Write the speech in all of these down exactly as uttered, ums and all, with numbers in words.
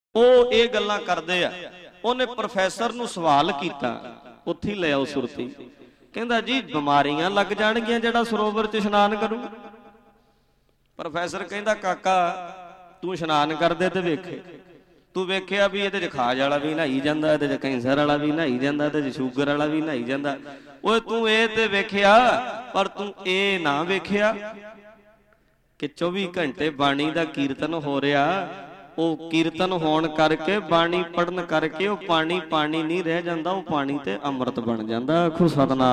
ਉਹ ਇਹ ਗੱਲਾਂ ਕਰਦੇ ਆ। ਉਹਨੇ ਪ੍ਰੋਫੈਸਰ ਨੂੰ ਸਵਾਲ ਕੀਤਾ, ਉੱਥੇ ਲੈ ਆਓ ਸੁਰਤੀ, ਕਹਿੰਦਾ ਜੀ ਬਿਮਾਰੀਆਂ ਲੱਗ ਜਾਣਗੀਆਂ ਜਿਹੜਾ ਸਰੋਵਰ 'ਚ ਇਸ਼ਨਾਨ ਕਰੂ। ਪ੍ਰੋਫੈਸਰ ਕਹਿੰਦਾ ਕਾਕਾ ਤੂੰ ਇਸ਼ਨਾਨ ਕਰਦੇ ਤੇ ਵੇਖੇ, ਤੂੰ ਵੇਖਿਆ ਵੀ ਇਹਦੇ 'ਚ ਖਾਜ ਵਾਲਾ ਵੀ ਨਹਾਈ ਜਾਂਦਾ, ਇਹਦੇ 'ਚ ਕੈਂਸਰ ਵਾਲਾ ਵੀ ਨਹਾਈ ਜਾਂਦਾ, ਇਹਦੇ 'ਚ ਸ਼ੂਗਰ ਵਾਲਾ ਵੀ ਨਹਾਈ ਜਾਂਦਾ। ਓਏ ਤੂੰ ਇਹ ਤੇ ਵੇਖਿਆ, ਪਰ ਤੂੰ ਇਹ ਨਾ ਵੇਖਿਆ ਕਿ ਚੌਵੀ ਘੰਟੇ ਬਾਣੀ ਦਾ ਕੀਰਤਨ ਹੋ ਰਿਹਾ। ਉਹ ਕੀਰਤਨ ਹੋਣ ਕਰਕੇ, ਬਾਣੀ ਪੜਨ ਕਰਕੇ ਉਹ ਪਾਣੀ ਪਾਣੀ ਨਹੀਂ ਰਹਿ ਜਾਂਦਾ, ਉਹ ਪਾਣੀ ਤੇ ਅੰਮ੍ਰਿਤ ਬਣ ਜਾਂਦਾ। ਆਖੋ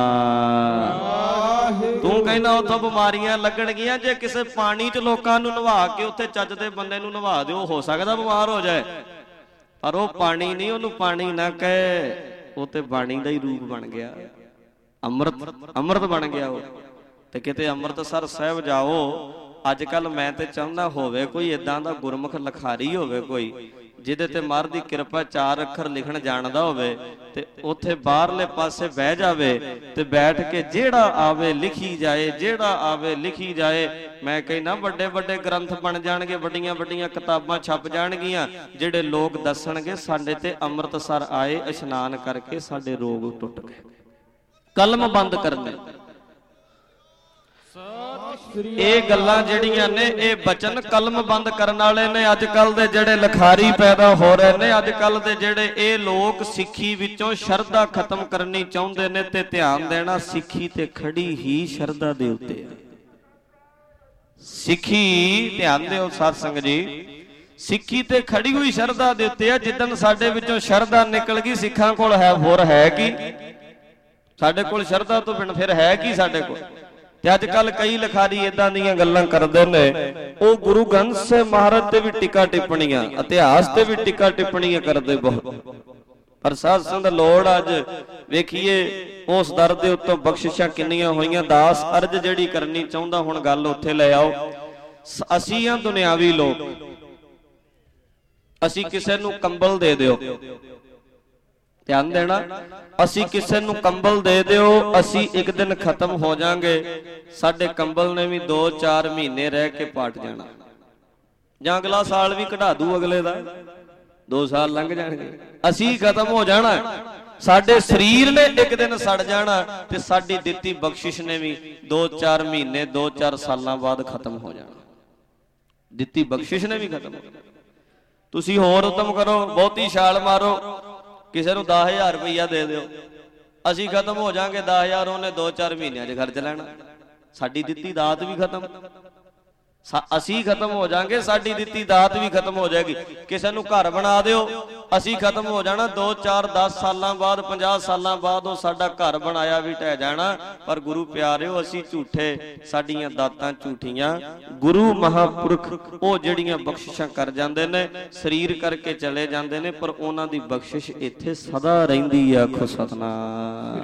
ਸਤਿਨਾਮ। ਤੂੰ ਕਹਿੰਦਾ ਉੱਥੋਂ ਬਿਮਾਰੀਆਂ ਲੱਗਣਗੀਆਂ, ਜੇ ਕਿਸੇ ਪਾਣੀ 'ਚ ਲੋਕਾਂ ਨੂੰ ਨਵਾ ਕੇ ਉੱਥੇ ਚੱਜ ਦੇ ਬੰਦੇ ਨੂੰ ਨਵਾ ਦਿਓ, ਹੋ ਸਕਦਾ ਬਿਮਾਰ ਹੋ ਜਾਏ, ਪਰ ਉਹ ਪਾਣੀ ਨਹੀਂ, ਉਹਨੂੰ ਪਾਣੀ ਨਾ ਕਹੇ, ਉਹ ਤੇ ਬਾਣੀ ਦਾ ਹੀ ਰੂਪ ਬਣ ਗਿਆ, ਅੰਮ੍ਰਿਤ ਅੰਮ੍ਰਿਤ ਬਣ ਗਿਆ ਉਹ। ਤੇ ਕਿਤੇ ਅੰਮ੍ਰਿਤਸਰ ਸਾਹਿਬ ਜਾਓ, ਅੱਜ ਕੱਲ ਮੈਂ ਤੇ ਚਾਹੁੰਦਾ ਹੋਵੇ ਕੋਈ ਏਦਾਂ ਦਾ ਗੁਰਮੁਖ ਲਿਖਾਰੀ ਹੋਵੇ, ਕੋਈ ਜਿਹਦੇ ਤੇ ਮਹਾਰਾਜ ਦੀ ਕਿਰਪਾ ਚਾਰ ਅੱਖਰ ਲਿਖਣ ਜਾਣਦਾ ਹੋਵੇ, ਤੇ ਉੱਥੇ ਬਾਹਰਲੇ ਪਾਸੇ ਬਹਿ ਜਾਵੇ ਤੇ ਬੈਠ ਕੇ ਜਿਹੜਾ ਆਵੇ ਲਿਖੀ ਜਾਏ, ਜਿਹੜਾ ਆਵੇ ਲਿਖੀ ਜਾਏ। ਮੈਂ ਕਹਿੰਦਾ ਵੱਡੇ ਵੱਡੇ ਗ੍ਰੰਥ ਬਣ ਜਾਣਗੇ, ਵੱਡੀਆਂ ਵੱਡੀਆਂ ਕਿਤਾਬਾਂ ਛਪ ਜਾਣਗੀਆਂ, ਜਿਹੜੇ ਲੋਕ ਦੱਸਣਗੇ ਸਾਡੇ ਤੇ ਅੰਮ੍ਰਿਤਸਰ ਆਏ ਇਸ਼ਨਾਨ ਕਰਕੇ ਸਾਡੇ ਰੋਗ ਟੁੱਟ ਗਏ। ਕਲਮ ਬੰਦ ਕਰਨੇ, ਇਹ ਗੱਲਾਂ ਜਿਹੜੀਆਂ ਨੇ ਇਹ ਬਚਨ ਕਲਮ ਬੰਦ ਕਰਨ ਵਾਲੇ ਨੇ। ਅੱਜ ਕੱਲ ਦੇ ਜਿਹੜੇ ਲਿਖਾਰੀ ਪੈਦਾ ਹੋ ਰਹੇ ਨੇ, ਅੱਜ ਕੱਲ ਦੇ ਜਿਹੜੇ ਇਹ ਲੋਕ ਸਿੱਖੀ ਵਿੱਚੋਂ ਸ਼ਰਧਾ ਖਤਮ ਕਰਨੀ ਚਾਹੁੰਦੇ ਨੇ, ਤੇ ਧਿਆਨ ਦੇਣਾ ਸਿੱਖੀ ਤੇ ਖੜੀ ਹੀ ਸ਼ਰਧਾ ਦੇ ਉੱਤੇ ਹੈ। ਸਿੱਖੀ, ਧਿਆਨ ਦਿਓ ਸਾਧ ਸੰਗਤ ਜੀ, ਸਿੱਖੀ ਤੇ ਖੜੀ ਹੋਈ ਸ਼ਰਧਾ ਦੇ ਉੱਤੇ ਆ। ਜਿੱਦਣ ਸਾਡੇ ਵਿੱਚੋਂ ਸ਼ਰਧਾ ਨਿਕਲ ਗਈ, ਸਿੱਖਾਂ ਕੋਲ ਹੈ ਹੋਰ ਹੈ ਕੀ? ਸਾਡੇ ਕੋਲ ਸ਼ਰਧਾ ਤੋਂ ਬਿਨ ਫਿਰ ਹੈ ਕੀ ਸਾਡੇ ਕੋਲ? ਤੇ ਅੱਜ ਕੱਲ ਕਈ ਲਿਖਾਰੀ ਇਦਾਂ ਦੀਆਂ ਗੱਲਾਂ ਕਰਦੇ ਨੇ, ਉਹ ਗੁਰੂ ਗ੍ਰੰਥ ਸਾਹਿਬ ਮਹਾਰਾਜ ਤੇ ਵੀ ਟਿੱਕਾ ਟਿੱਪਣੀਆਂ, ਇਤਿਹਾਸ ਤੇ ਵੀ ਟਿੱਕਾ ਟਿੱਪਣੀਆਂ ਕਰਦੇ ਬਹੁਤ। ਪਰ ਸਾਧ ਸੰਗਤ ਲੋੜ ਅੱਜ ਵੇਖੀਏ ਉਸ ਦਰ ਦੇ ਉੱਤੋਂ ਬਖਸ਼ਿਸ਼ਾਂ ਕਿੰਨੀਆਂ ਹੋਈਆਂ। ਦਾਸ ਅਰਜ ਜਿਹੜੀ ਕਰਨੀ ਚਾਹੁੰਦਾ, ਹੁਣ ਗੱਲ ਉੱਥੇ ਲੈ ਆਓ। ਅਸੀਂ ਆ ਦੁਨਿਆਵੀ ਲੋਕ, ਅਸੀਂ ਕਿਸੇ ਨੂੰ ਕੰਬਲ ਦੇ ਦਿਓ, ਧਿਆਨ ਦੇਣਾ, ਅਸੀਂ ਕਿਸੇ ਨੂੰ ਕੰਬਲ ਦੇ ਦਿਓ, ਅਸੀਂ ਇੱਕ ਦਿਨ ਖਤਮ ਹੋ ਜਾਾਂਗੇ। ਸਾਡੇ ਕੰਬਲ ਨੇ ਵੀ ਦੋ ਚਾਰ ਮਹੀਨੇ ਰਹਿ ਕੇ ਪਾਟ ਜਾਣਾ, ਜਾਂ ਅਗਲਾ ਸਾਲ ਵੀ ਕਢਾ ਦੂ ਅਗਲੇ ਦਾ, ਦੋ ਸਾਲ ਲੰਘ ਜਾਣਗੇ, ਅਸੀਂ ਖਤਮ ਹੋ ਜਾਣਾ। ਸਾਡੇ ਸਰੀਰ ਨੇ ਇੱਕ ਦਿਨ ਸੜ ਜਾਣਾ, ਤੇ ਸਾਡੀ ਦਿੱਤੀ ਬਖਸ਼ਿਸ਼ ਨੇ ਵੀ ਦੋ ਚਾਰ ਮਹੀਨੇ ਦੋ ਚਾਰ ਸਾਲਾਂ ਬਾਅਦ ਖਤਮ ਹੋ ਜਾਣਾ। ਦਿੱਤੀ ਬਖਸ਼ਿਸ਼ ਨੇ ਵੀ ਖਤਮ ਹੋ ਜਾਣਾ। ਤੁਸੀਂ ਹੋਰ ਉਦਮ ਕਰੋ, ਬਹੁਤੀ ਛਾਲ ਮਾਰੋ, ਕਿਸੇ ਨੂੰ ਦਸ ਹਜ਼ਾਰ ਰੁਪਈਆ ਦੇ ਦਿਓ, ਅਸੀਂ ਖਤਮ ਹੋ ਜਾਾਂਗੇ, ਦਸ ਹਜ਼ਾਰ ਉਹਨੇ ਦੋ ਚਾਰ ਮਹੀਨਿਆਂ 'ਚ ਖਰਚ ਲੈਣਾ, ਸਾਡੀ ਦਿੱਤੀ ਦਾਤ ਵੀ ਖਤਮ, ਅਸੀਂ ਖਤਮ ਹੋ ਜਾਾਂਗੇ, ਸਾਡੀ ਦਿੱਤੀ ਦਾਤ ਵੀ ਖਤਮ ਹੋ ਜਾਏਗੀ। ਕਿਸੇ ਨੂੰ ਘਰ ਬਣਾ ਦਿਓ, ਅਸੀਂ ਖਤਮ ਹੋ ਜਾਣਾ, ਦੋ ਚਾਰ ਦਸ ਸਾਲਾਂ ਬਾਅਦ, ਪੰਜਾਹ ਸਾਲਾਂ ਬਾਅਦ ਉਹ ਸਾਡਾ ਘਰ ਬਣਾਇਆ ਵੀ ਢਹਿ ਜਾਣਾ। ਪਰ ਗੁਰੂ ਪਿਆਰਿਓ, ਅਸੀਂ ਝੂਠੇ, ਸਾਡੀਆਂ ਦਾਤਾਂ ਝੂਠੀਆਂ। ਗੁਰੂ ਮਹਾਂਪੁਰਖ ਉਹ ਜਿਹੜੀਆਂ ਬਖਸ਼ਿਸ਼ਾਂ ਕਰ ਜਾਂਦੇ ਨੇ, ਸਰੀਰ ਕਰਕੇ ਚਲੇ ਜਾਂਦੇ ਨੇ, ਪਰ ਉਹਨਾਂ ਦੀ ਬਖਸ਼ਿਸ਼ ਇੱਥੇ ਸਦਾ ਰਹਿੰਦੀ ਆ। ਆਖੋ ਸਤਿਨਾਮ।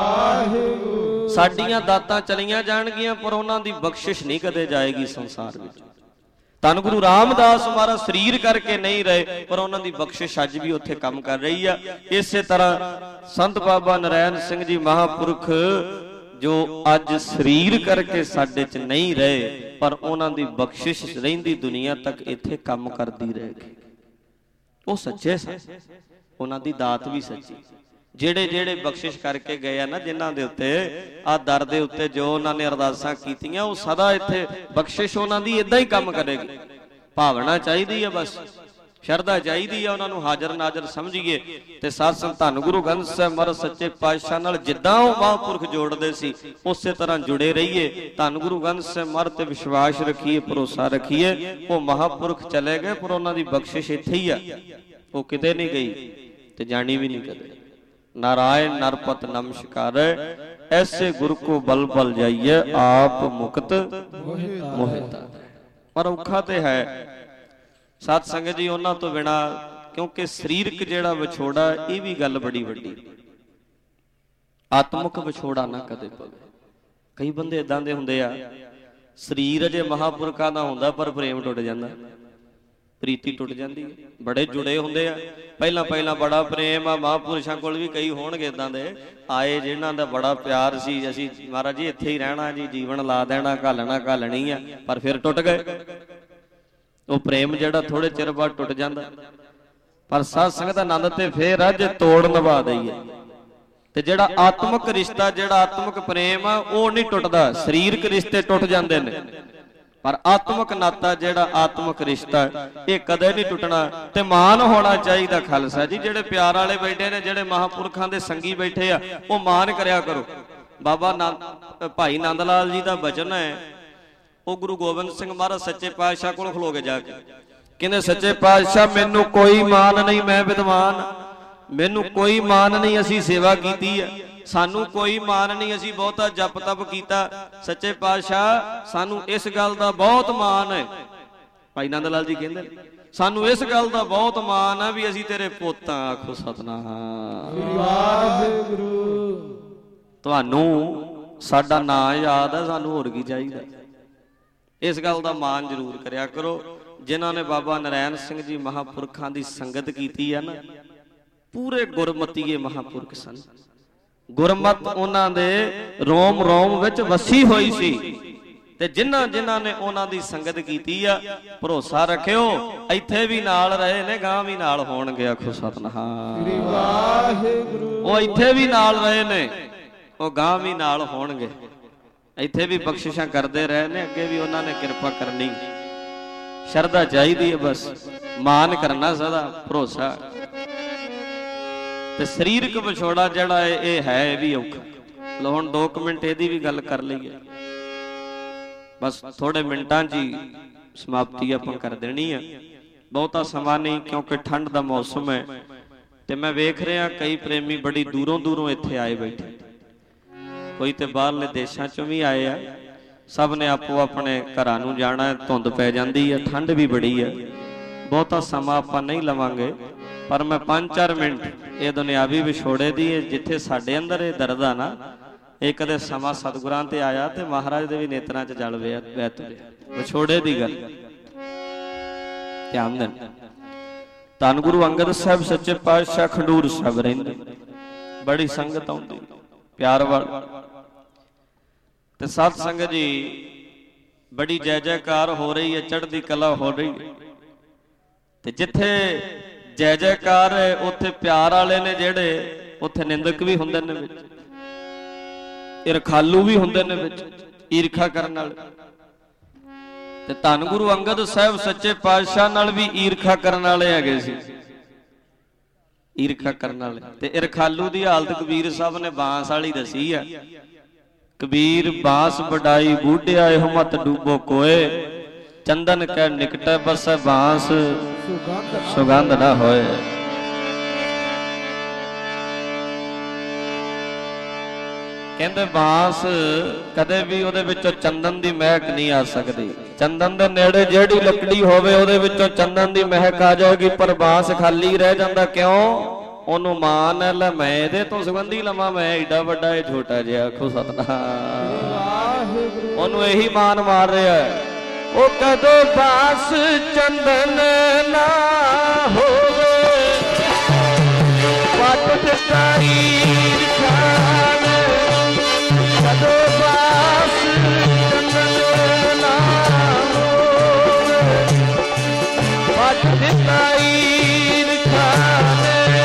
ਸਾਡੀਆਂ ਦਾਤਾਂ ਚਲੀਆਂ ਜਾਣਗੀਆਂ, ਪਰ ਉਹਨਾਂ ਦੀ ਬਖਸ਼ਿਸ਼ ਨਹੀਂ ਕਦੇ ਜਾਏਗੀ ਸੰਸਾਰ ਵਿੱਚ। ਧੰਨ ਗੁਰੂ ਰਾਮਦਾਸ ਮਹਾਰਾਜ ਸਰੀਰ ਕਰਕੇ ਨਹੀਂ ਰਹੇ, ਪਰ ਉਹਨਾਂ ਦੀ ਬਖਸ਼ਿਸ਼ ਅੱਜ ਵੀ ਉੱਥੇ ਕੰਮ ਕਰ ਰਹੀ ਆ। ਇਸੇ ਤਰ੍ਹਾਂ ਸੰਤ ਬਾਬਾ ਨਰੈਣ ਸਿੰਘ ਜੀ ਮਹਾਂਪੁਰਖ, ਜੋ ਅੱਜ ਸਰੀਰ ਕਰਕੇ ਸਾਡੇ 'ਚ ਨਹੀਂ ਰਹੇ, ਪਰ ਉਹਨਾਂ ਦੀ ਬਖਸ਼ਿਸ਼ ਰਹਿੰਦੀ ਦੁਨੀਆ ਤੱਕ ਇੱਥੇ ਕੰਮ ਕਰਦੀ ਰਹੇਗੀ। ਉਹ ਸੱਚੇ ਸਨ, ਉਹਨਾਂ ਦੀ ਦਾਤ ਵੀ ਸੱਚੀ। ਜਿਹੜੇ ਜਿਹੜੇ ਬਖਸ਼ਿਸ਼ ਕਰਕੇ ਗਏ ਆ ਨਾ, ਜਿਨ੍ਹਾਂ ਦੇ ਉੱਤੇ ਆਹ ਦਰ ਦੇ ਉੱਤੇ ਜੋ ਉਹਨਾਂ ਨੇ ਅਰਦਾਸਾਂ ਕੀਤੀਆਂ, ਉਹ ਸਦਾ ਇੱਥੇ ਬਖਸ਼ਿਸ਼ ਉਹਨਾਂ ਦੀ ਏਦਾਂ ਹੀ ਕੰਮ ਕਰੇਗੀ। ਭਾਵਨਾ ਚਾਹੀਦੀ ਆ, ਬਸ ਸ਼ਰਧਾ ਚਾਹੀਦੀ ਆ, ਉਹਨਾਂ ਨੂੰ ਹਾਜ਼ਰ ਨਾਜ਼ਰ ਸਮਝੀਏ। ਤੇ ਸਾਧ ਸੰਗਤ ਧੰਨ ਗੁਰੂ ਗ੍ਰੰਥ ਸਾਹਿਬ ਮਹਾਰਾਜ ਸੱਚੇ ਪਾਤਸ਼ਾਹ ਨਾਲ ਜਿੱਦਾਂ ਉਹ ਮਹਾਂਪੁਰਖ ਜੋੜਦੇ ਸੀ, ਉਸੇ ਤਰ੍ਹਾਂ ਜੁੜੇ ਰਹੀਏ। ਧੰਨ ਗੁਰੂ ਗ੍ਰੰਥ ਸਾਹਿਬ ਮਹਾਰਾਜ ਤੇ ਵਿਸ਼ਵਾਸ ਰੱਖੀਏ, ਭਰੋਸਾ ਰੱਖੀਏ। ਉਹ ਮਹਾਂਪੁਰਖ ਚਲੇ ਗਏ, ਪਰ ਉਹਨਾਂ ਦੀ ਬਖਸ਼ਿਸ਼ ਇੱਥੇ ਹੀ ਆ, ਉਹ ਕਿਤੇ ਨਹੀਂ ਗਈ ਤੇ ਜਾਣੀ ਵੀ ਨਹੀਂ ਕਦੇ। ਨਾਰਾਇਣ ਨਰਪਤ ਨਮਸਕਾਰੈ, ਐਸੇ ਗੁਰ ਕੋ ਬਲ ਬਲ ਜਾਈਏ, ਆਪ ਮੁਕਤ ਮੋਹਿਤਾ। ਪਰ ਔਖਾ ਤੇ ਹੈ ਸਾਧ ਸੰਗਤ ਜੀ ਉਹਨਾਂ ਤੋਂ ਬਿਨਾ, ਕਿਉਂਕਿ ਸਰੀਰਕ ਜਿਹੜਾ ਵਿਛੋੜਾ, ਇਹ ਵੀ ਗੱਲ ਬੜੀ ਵੱਡੀ। ਆਤਮਿਕ ਵਿਛੋੜਾ ਨਾ ਕਦੇ ਪਵੇ। ਕਈ ਬੰਦੇ ਏਦਾਂ ਦੇ ਹੁੰਦੇ ਆ, ਸਰੀਰ ਅਜੇ ਮਹਾਂਪੁਰਖਾਂ ਦਾ ਹੁੰਦਾ, ਪਰ ਪ੍ਰੇਮ ਟੁੱਟ ਜਾਂਦਾ, ਪ੍ਰੀਤੀ ਟੁੱਟ ਜਾਂਦੀ ਹੈ। ਬੜੇ ਜੁੜੇ ਹੁੰਦੇ ਆ, ਪਹਿਲਾਂ ਪਹਿਲਾਂ ਬੜਾ ਪ੍ਰੇਮ ਆ। ਮਹਾਂਪੁਰਸ਼ਾਂ ਕੋਲ ਵੀ ਕਈ ਹੋਣਗੇ ਇਦਾਂ ਦੇ ਆਏ, ਜਿਹਨਾਂ ਦਾ ਬੜਾ ਪਿਆਰ ਸੀ, ਅਸੀਂ ਮਹਾਰਾਜ ਜੀ ਇੱਥੇ ਹੀ ਰਹਿਣਾ ਜੀ, ਜੀਵਨ ਲਾ ਦੇਣਾ, ਘਾਲਣਾ ਘਾਲਣੀ ਆ, ਪਰ ਫਿਰ ਟੁੱਟ ਗਏ। ਉਹ ਪ੍ਰੇਮ ਜਿਹੜਾ ਥੋੜੇ ਚਿਰ ਬਾਅਦ ਟੁੱਟ ਜਾਂਦਾ। पर साध संगत आनंद ते फेर आ जे तोड़ निभा दईए। ते जिहड़ा आत्मक रिश्ता, जिहड़ा आत्मक प्रेम आ वो नहीं टुटदा। सरीरक रिश्ते टुट जांदे ने, पर आत्मक नाता जिहड़ा आत्मक रिश्ता ये कदे नहीं टुटना। ते मान होना चाहिए खालसा जी। जिहड़े प्यार वाले बैठे ने, जिहड़े महापुरखां दे संगी बैठे आ, वो मान करया करो। बाबा नंद भाई नंद लाल जी का बचन है, वो गुरु गोबिंद सिंह महाराज सच्चे पातशाह कोल खलो के जाके कहंदे, सच्चे पातशाह मैनू कोई मान नहीं, मैं विद्वान, मैनू कोई मान नहीं, असी सेवा कीती है, सानू कोई मान नहीं, असी बहुता जप तप कीता। सच्चे पातशाह सानू इस गल दा बहुत मान है। भाई नंद लाल जी कहंदे सानू इस गल दा बहुत मान है भी असी तेरे पुੱਤ आ। आखो सतनाम वाहिगुरू। तुहानू साडा नां याद है, सानू होर की चाहिदा। इस गल दा मान जरूर करया करो। जिन्हां ने बाबा नारायण सिंह जी महापुरखां दी संगत कीती है ना, पूरे गुरमतीए महापुरख सन। गुरमत उन्हां दे रोम रोम विच वसी होई सी। ते जिन्हां जिन्हां ने उन्हां दी संगत कीती आ, भरोसा रखियो इत्थे भी नाल रहे ने, गां भी नाल होणगे। आखो सतनाम वाहिगुरू। ओ इत्थे भी नाल रहे ने, ओ गां भी नाल होणगे। इत्थे भी बख्शिशां करदे रहे ने, अगे भी उन्हां ने किरपा करनी। शरधा चाहिदी है, बस मान करना सदा, भरोसा। ते सरीरक विछोड़ा जिहड़ा है ये है भी औखा। लो हुण दो मिनट इहदी भी गल कर लईए, बस थोड़े मिनटां च ही समाप्ति आपां कर देनी है। बहुता समा नहीं, क्योंकि ठंड दा मौसम है। ते मैं वेख रहा कई प्रेमी बड़ी दूरों दूरों इत्थे आए बैठे, कोई तो बाहरले देशों चों भी आए आ। सब ने आपो अपने घरां नूं जाना है, धुंध पै जाती है, ठंड भी बड़ी है। बहुता समा आपां नहीं लवांगे, पर मैं पांच चार मिनट ये दुनियावी विछोड़े दी जिथे साडे अंदर ये दर्द आ ना, ये कदे समा सतगुरां ते आया ते महाराज दे भी नेत्रां च जल वह तुरिया। विछोड़े दी गल ध्यान देन। धन गुरु अंगद साहब सच्चे पातशाह खडूर साहब रहिंदे, बड़ी संगत आउंदी प्यार वाल। ते साध संगत जी बड़ी जय जयकार हो रही है, चढ़दी कला हो रही है। ते जिथे जय जयकार है उत्थे प्यार वाले ने जेड़े, उत्थे निंदक भी हुंदे ने विच, इरखालू भी हुंदे ने विच, ईरखा करन वाले। ते धन गुरु अंगद साहब सच्चे पातशाह नाल भी ईरखा करन वाले हैगे सी, ईरखा करन वाले। ते इरखालू दी हालत कबीर साहब ने बांस वाली दसी है। कबीर बांस बड़ाई बूढ़िया एहो मत डूबो कोए, चंदन कै निकट बस बांस सुगंध ना होए। कहंदे बांस कदे भी उहदे विचों चंदन दी महक नहीं आ सकदी। चंदन दे नेड़े जेड़ी लकड़ी होवे उहदे विचों चंदन दी महक आ जाएगी, पर बांस खाली रह जांदा। क्यों? ओनू मान है लै मैं इहदे तो सुगंधी लवां, मैं एडा वड्डा ए छोटा जिहा। आखो सतनाम। ओनू यही मान मार रहा है। ओ कदों बांस चंदन ना होवे, पट दिताई खान। कदों बांस चंदन ना होवे, पट दिताई खान।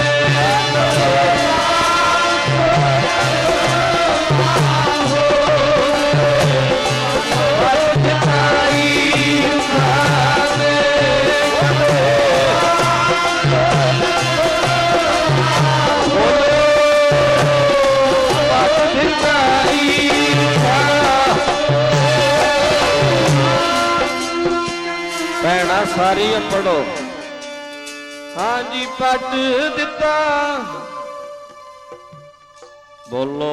सारी पढ़ो। हाँ जी पट दिता बोलो।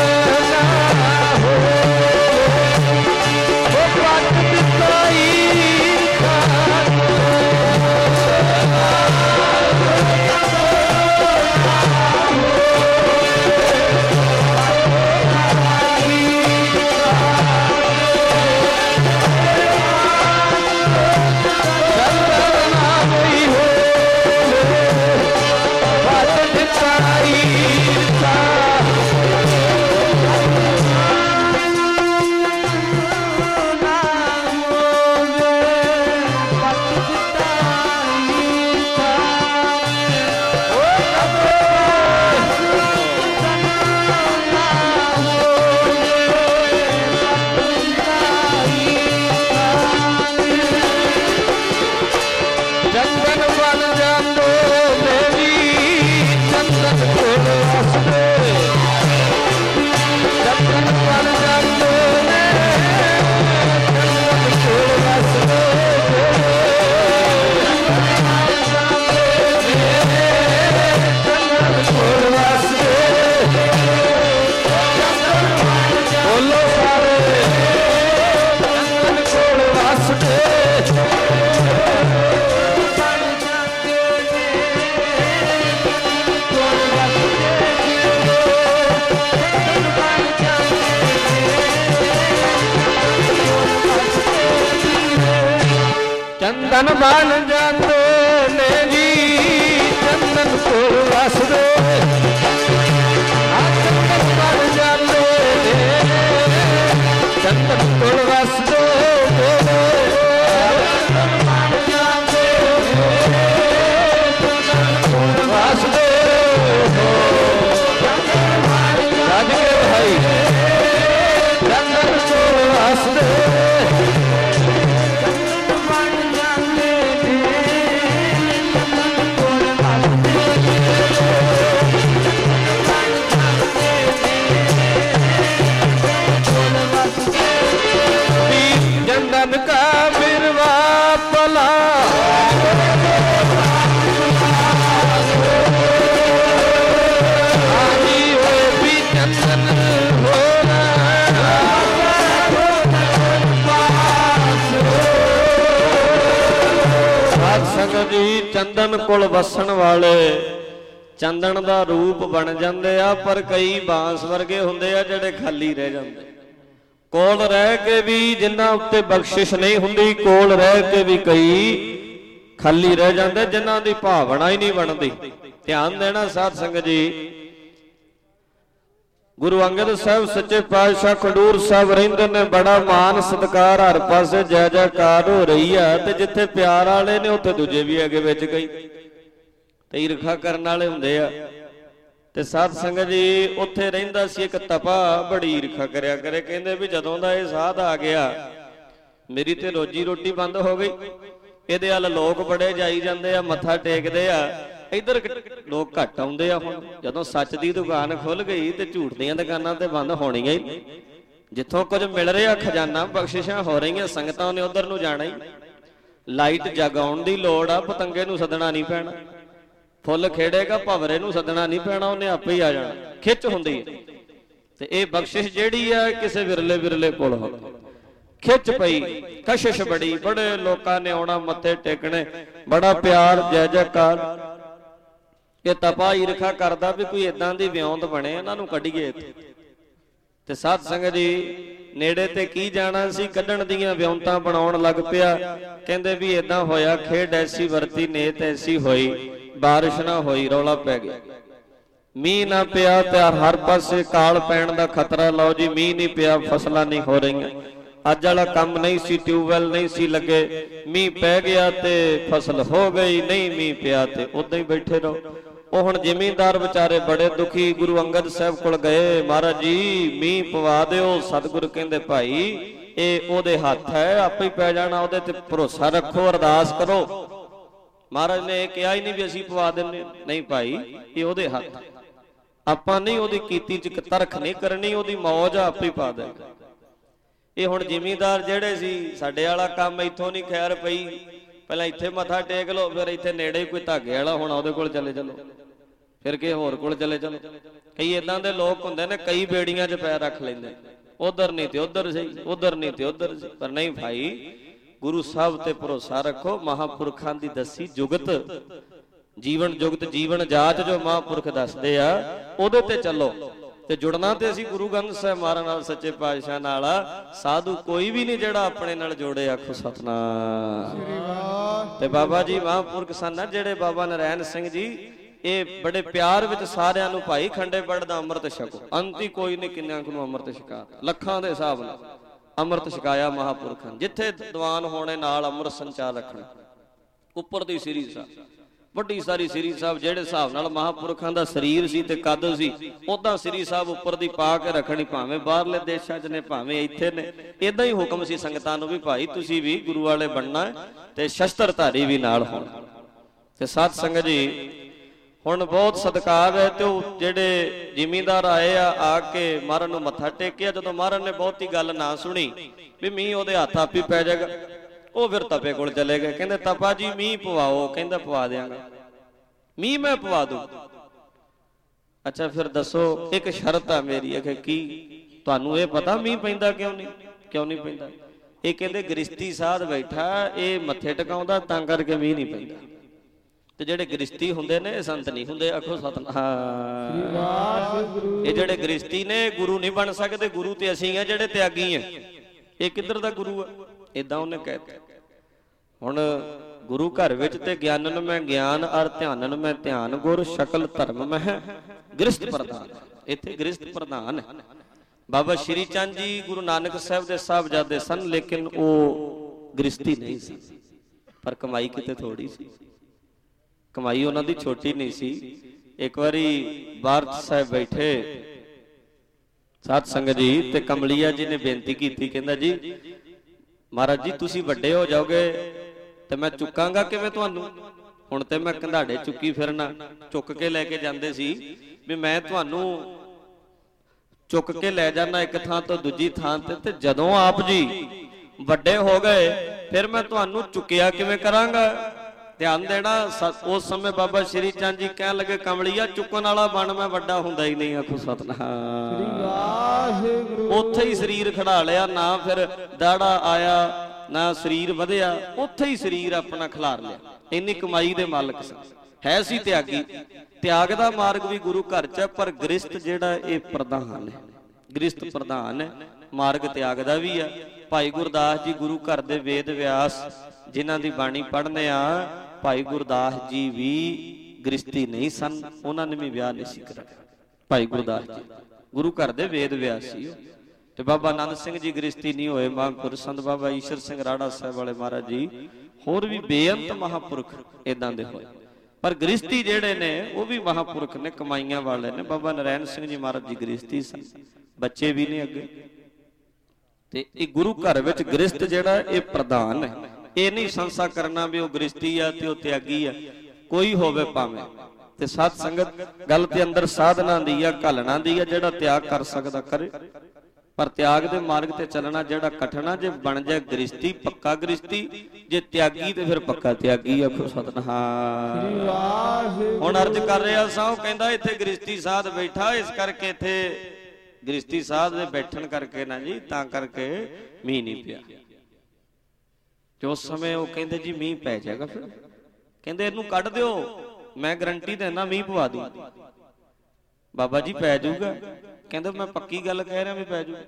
Oh, ਚੰਦਨ ਬਣ ਜਾਂਦੇ ਨੇ ਜੀ ਚੰਦਨ ਕੋਲ ਵਸਦੇ ਚੰਦਨ ਬਣ ਜਾਂਦੇ ਨੇ ਚੰਦਨ ਕੋਲ ਵਸਦੇ ਚੰਦਨ ਬਣ ਜਾਂਦੇ ਚੰਦਨ ਕੋਲ ਵਸਦੇ ਚੰਦਨ ਬਣ ਜਾਂਦੇ ਭਾਈ ਚੰਦਨ ਕੋਲ ਵਸਦੇ चंदन का बिरवा पला आजी हो भी चंदन हो साध संगत जी चंदन कोल वसन वाले चंदन का रूप बन जाते आ पर कई बांस वर्गे हुंदे आ जिहड़े खाली रह जाते कोल रह के भी जिन्हां उत्ते बख्शिश नहीं हुंदी कोल रह के भी कई खाली रह जाते जिन्हां दी भावना ही नहीं बनती। ध्यान देना साध संगत जी गुरु अंगद साहब सच्चे पातशाह खडूर साहब रहिंदे ने बड़ा मान सत्कार हर पासे जय जयकार हो रही है ते जिथे प्यार वाले ने उत्थे दूजे भी अगे विच गई ते ईर्खा करन वाले हुंदे आ ते साध संगत जी उत्थे रहिंदा सी एक तपा बड़ी ईर्खा करया करे कहंदे भी जदों दा इह साध आ गया मेरी ते रोजी रोटी बंद हो गई इहदे अल लोग बड़े जाई जांदे आ मत्था टेकदे आ इधर लोग घट आउंदे आ हुण जदों सच दी दुकान खुल गई ते झूठ दीआं दुकानां ते बंद होणीआं ही जिथों कुछ मिल रिहा खजाना बख्शिशां हो रहीआं संगतां ने उधर नूं जाना ही लाइट जगाउण दी लोड़ आ पतंगे नूं सदना नहीं पैना फुल खेड़ेगा भवरे नूं सदना नहीं पैना उन्हें आपे ही आ जाना खिच हुंदी है ते इह बख्शिश जिहड़ी है किसे विरले विरले कोल होंदी खिच पई कशिश बड़ी बड़े लोकां ने आउणा मत्थे टेकणे बड़ा प्यार जय जयकार ये तपा ईर्खा करदा भी कोई इदां दी विਉਂਤ बने इन्हां नूं कढीए ते साध संगत जी नेड़े ते की जाना सी कढण दीआं विਉਂਤਾਂ बनाउण लग पिया कहंदे भी इदां होया खेड ऐसी वरती नेत ऐसी होई बारिश ना होई रौला पै गया मीह ना पिया ते हर पासे काल पैण दा खतरा लो जी मीह नहीं पिया फसलां नहीं हो रही अज वाला काम नहीं सी ट्यूबवैल नहीं सी लगे मीह पै गया ते फसल हो गई नहीं मीह पिया ते उदां ही बैठे रहो ਉਹ ਹੁਣ ਜ਼ਿਮੀਂਦਾਰ ਵਿਚਾਰੇ ਬੜੇ ਦੁਖੀ ਗੁਰੂ ਅੰਗਦ ਸਾਹਿਬ ਕੋਲ ਗਏ ਮਹਾਰਾਜ ਜੀ ਮੀਂਹ ਪਵਾ ਦਿਓ ਸਤਿਗੁਰੂ ਕਹਿੰਦੇ ਭਾਈ ਇਹ ਉਹਦੇ ਹੱਥ ਹੈ ਆਪੇ ਹੀ ਪੈ ਜਾਣਾ ਉਹਦੇ ਤੇ ਭਰੋਸਾ ਰੱਖੋ ਅਰਦਾਸ ਕਰੋ महाराज ने कहा ही नहीं भी असीं पवा देने नहीं भाई ये ओदे हथ आपां नहीं ओदी कीती च तरख नहीं करनी ओदी मौज आपे पा देगा ये हुण जिमीदार जेड़े सी साडे वाला काम इत्थों नहीं खैर पई पहला इत्थे मथा टेक लो फिर इत्थे नेड़े कोई धागे वाला हुण ओदे कोल चले चलो फिर किसे होर कोल चले चलो कई इदां दे लोग हुंदे ने कई बेड़ियां च पैर रख लैंदे उधर नहीं ते उधर सही उधर नहीं ते उधर सही पर नहीं भाई गुरु साहब ते भरोसा रखो महापुरखां दी दसी जुगत जीवन जुगत जीवन जाच जो महापुरख दसदे आ ओदे ते चलो ते जुड़ना ते असीं गुरु ग्रंथ साहिब महाराज नाल सच्चे पातशाह नाल साधु कोई भी नहीं जेड़ा अपने नाल जोड़े आखो सतनाम ते बाबा जी महापुरख सन जेड़े बाबा नारायण सिंह जी ये बड़े प्यार विच सारियां नूं भाई खंडे बड़ दा अमृत छको अंत ही कोई नहीं किन्नियां नूं अमृत छका लखां दे हिसाब नाल अमृत छकाया महापुरखां जिथे दीवान होने नाल अमृत संचार रखना उपर दी श्री साहब वड्डी सारी श्री साहब जेड़े हिसाब नाल महापुरखां दा शरीर सी ते कद सी उदां श्री साहब उपर दी पा के रखनी भावें बाहरले देशां च ने भावें इत्थे ने इदां ही हुक्म सी संगतां नूं भी भाई तुसीं भी गुरु वाले बनना ते शस्त्रधारी भी नाल होना ते साध संगत जी हुण बहुत सत्कार है तो जेडे जिमींदार आए आ आके महाराज नूं मत्था टेकिया जदों महाराज ने बहुती गल ना सुनी भी मीह ओदे हत्थ आप ही पै जाएगा वो फिर तपे कोल चले गए कहंदे तपा जी मीह पवाओ कहंदा पवा देंगा मीह मैं पवा दूं अच्छा फिर दसो एक शर्त है मेरी है कि तुहानूं ये पता मीह पैंदा क्यों नहीं क्यों नहीं पैंदा ये कहंदे गृहस्थी साध बैठा ये मत्थे टकाउंदा तां करके मीह नहीं पैंदा ते जेड़े गृहस्थी हुंदे ने संत नहीं हुंदे आखो सतनाम ये जेड़े गृहस्थी ने गुरु नहीं बन सकते गुरु ते असीं हैं जेड़े त्यागी हैं ये किधर दा गुरु है इदां उन्हें कहता हुण ਗੁਰੂ ਘਰ ਵਿੱਚ ਤੇ ਗਿਆਨਨ ਮੈਂ ਗਿਆਨ ਅਰ ਧਿਆਨਨ ਮੈਂ ਧਿਆਨ ਗੁਰ ਸ਼ਕਲ ਧਰਮ ਮਹਿ ਗ੍ਰਸਤ ਪ੍ਰਧਾਨ। ਇੱਥੇ ਗ੍ਰਸਤ ਪ੍ਰਧਾਨ ਹੈ। ਬਾਬਾ ਸ਼੍ਰੀ ਚੰਦ ਜੀ ਗੁਰੂ ਨਾਨਕ ਸਾਹਿਬ ਦੇ ਸਾਹਿਬਜ਼ਾਦੇ ਸਨ, ਲੇਕਿਨ ਉਹ ਗ੍ਰਸਤੀ ਨਹੀਂ ਸੀ, ਪਰ ਕਮਾਈ ਕਿਤੇ ਥੋੜੀ ਸੀ। ਕਮਾਈ ਉਹਨਾਂ ਦੀ ਛੋਟੀ ਨਹੀਂ ਸੀ। ਇੱਕ ਵਾਰੀ ਬਾਹਰ ਸਾਹਿਬ ਬੈਠੇ ਸਾਧ ਸੰਗਤ ਜੀ, ਤੇ ਕਮਲੀਆ ਜੀ ਨੇ ਬੇਨਤੀ ਕੀਤੀ, ਕਹਿੰਦਾ ਜੀ ਮਹਾਰਾਜ ਜੀ ਤੁਸੀਂ ਵੱਡੇ ਹੋ ਜਾਓਗੇ ਤੇ ਮੈਂ ਚੁੱਕਾਂਗਾ ਕਿਵੇਂ ਤੁਹਾਨੂੰ? ਹੁਣ ਤੇ ਮੈਂ ਕੰਧਾੜੇ ਚੁੱਕੀ ਫਿਰਨਾ, ਚੁੱਕ ਕੇ ਲੈ ਕੇ ਜਾਂਦੇ ਸੀ ਵੀ ਮੈਂ ਤੁਹਾਨੂੰ ਚੁੱਕ ਕੇ ਲੈ ਜਾਣਾ ਇੱਕ ਥਾਂ ਤੋਂ ਦੂਜੀ ਥਾਂ ਤੇ, ਤੇ ਜਦੋਂ ਆਪ ਜੀ ਵੱਡੇ ਹੋ ਗਏ ਫਿਰ ਮੈਂ ਤੁਹਾਨੂੰ ਚੁੱਕਿਆ ਕਿਵੇਂ ਕਰਾਂਗਾ? ਧਿਆਨ ਦੇਣਾ। ਉਸ ਸਮੇਂ ਬਾਬਾ ਸ਼੍ਰੀ ਚੰਦ ਜੀ ਕਹਿਣ ਲੱਗੇ, ਕਮਲੀਆ ਚੁੱਕਣ ਵਾਲਾ ਬਣ, ਮੈਂ ਵੱਡਾ ਹੁੰਦਾ ਹੀ ਨਹੀਂ। ਆਖੋ ਸਤਿਨਾਮ। ਉੱਥੇ ਹੀ ਸਰੀਰ ਖੜਾ ਲਿਆ, ਨਾ ਫਿਰ ਦਾੜਾ ਆਇਆ ਨਾ ਸਰੀਰ ਵਧਿਆ, ਉੱਥੇ ਹੀ ਸਰੀਰ ਆਪਣਾ ਖਿਲਾਰ ਲਿਆ। ਇੰਨੀ ਕਮਾਈ ਦੇ ਮਾਲਕ ਸਨ, ਹੈ ਸੀ ਤਿਆਗੀ। ਤਿਆਗ ਦਾ ਮਾਰਗ ਵੀ ਗੁਰੂ ਘਰ ਚ ਹੈ, ਪਰ ਗ੍ਰਸਤ ਜਿਹੜਾ ਇਹ ਪ੍ਰਧਾਨ ਹੈ, ਗ੍ਰਸਤ ਪ੍ਰਧਾਨ ਹੈ। ਮਾਰਗ ਤਿਆਗ ਦਾ ਵੀ ਆ। ਭਾਈ ਗੁਰਦਾਸ ਜੀ ਗੁਰੂ ਘਰ ਦੇ ਵੇਦ ਵਿਆਸ ਜਿਨ੍ਹਾਂ ਦੀ ਬਾਣੀ ਪੜ੍ਹਨੇ ਆ, ਭਾਈ ਗੁਰਦਾਸ ਜੀ ਵੀ ਗ੍ਰਸਤੀ ਨਹੀਂ ਸਨ, ਉਹਨਾਂ ਨੇ ਵੀ ਵਿਆਹ ਨਹੀਂ ਸੀ ਕਰਾਇਆ। ਭਾਈ ਗੁਰਦਾਸ ਜੀ ਗੁਰੂ ਘਰ ਦੇ ਵੇਦ ਵਿਆਸ ਸੀ। ਤੇ ਬਾਬਾ ਆਨੰਦ ਸਿੰਘ ਜੀ ਗ੍ਰਸਤੀ ਨਹੀਂ ਹੋਏ। ਮਹਾਂਪੁਰਖ ਸੰਤ ਬਾਬਾ ਈਸ਼ਰ ਸਿੰਘ ਰਾੜਾ ਸਾਹਿਬ ਵਾਲੇ ਮਹਾਰਾਜ ਜੀ, ਹੋਰ ਵੀ ਬੇਅੰਤ ਮਹਾਂਪੁਰਖ ਏਦਾਂ ਦੇ ਹੋਏ, ਪਰ ਗ੍ਰਸਤੀ ਜਿਹੜੇ ਨੇ ਉਹ ਵੀ ਮਹਾਂਪੁਰਖ ਨੇ, ਕਮਾਈਆਂ ਵਾਲੇ ਨੇ। ਬਾਬਾ ਨਰੈਣ ਸਿੰਘ ਜੀ ਮਹਾਰਾਜ ਜੀ ਗ੍ਰਸਤੀ ਸਨ, ਬੱਚੇ ਵੀ ਨੇ ਅੱਗੇ। ਤੇ ਇਹ ਗੁਰੂ ਘਰ ਵਿੱਚ ਗ੍ਰਸਤ ਜਿਹੜਾ ਇਹ ਪ੍ਰਧਾਨ ਹੈ। ਇਹ ਨਹੀਂ ਸੰਸਾ ਕਰਨਾ ਵੀ ਉਹ ਗ੍ਰਸਤੀ ਆ ਤੇ ਉਹ ਤਿਆਗੀ ਆ, ਕੋਈ ਹੋਵੇ ਭਾਵੇਂ। ਤੇ ਸਾਧ ਸੰਗਤ ਗੱਲ ਤੇ ਅੰਦਰ ਸਾਧਨਾ ਦੀ ਆ, ਘਾਲਣਾ ਦੀ ਆ। ਜਿਹੜਾ ਤਿਆਗ ਕਰ ਸਕਦਾ ਕਰੇ, ਪਰ ਤਿਆਗ ਦੇ ਮਾਰਗ ਤੇ ਚੱਲਣਾ ਜਿਹੜਾ ਕਠਿਨ ਆ। ਜੇ ਬਣ ਜਾਏ ਗ੍ਰਸਤੀ ਪੱਕਾ ਗ੍ਰਸਤੀ, ਜੇ ਤਿਆਗੀ ਤੇ ਫਿਰ ਪੱਕਾ ਤਿਆਗੀ। ਆਖੋ ਸਤਿਨਾਮ। ਹੁਣ ਅਰਜ਼ ਕਰ ਰਿਹਾ ਸਾਂ, ਉਹ ਕਹਿੰਦਾ ਇੱਥੇ ਗ੍ਰਸਤੀ ਸਾਧ ਬੈਠਾ, ਇਸ ਕਰਕੇ ਇੱਥੇ ਗ੍ਰਸਤੀ ਸਾਧ ਦੇ ਬੈਠਣ ਕਰਕੇ ਨਾ ਜੀ, ਤਾਂ ਕਰਕੇ ਮੀਂਹ ਨਹੀਂ ਪਿਆ। ਤੇ ਉਸ ਸਮੇਂ ਉਹ ਕਹਿੰਦੇ ਜੀ ਮੀਂਹ ਪੈ ਜਾਏਗਾ। ਫਿਰ ਕਹਿੰਦੇ ਇਹਨੂੰ ਕੱਢ ਦਿਓ, ਮੈਂ ਗਰੰਟੀ ਦਿੰਦਾ ਮੀਂਹ ਪਵਾ ਦੂ। ਬਾਬਾ ਜੀ ਪੈ ਜਾਊਗਾ। ਕਹਿੰਦੇ ਮੈਂ ਪੱਕੀ ਗੱਲ ਕਹਿ ਰਿਹਾ ਵੀ ਪੈ ਜਾਊਗਾ,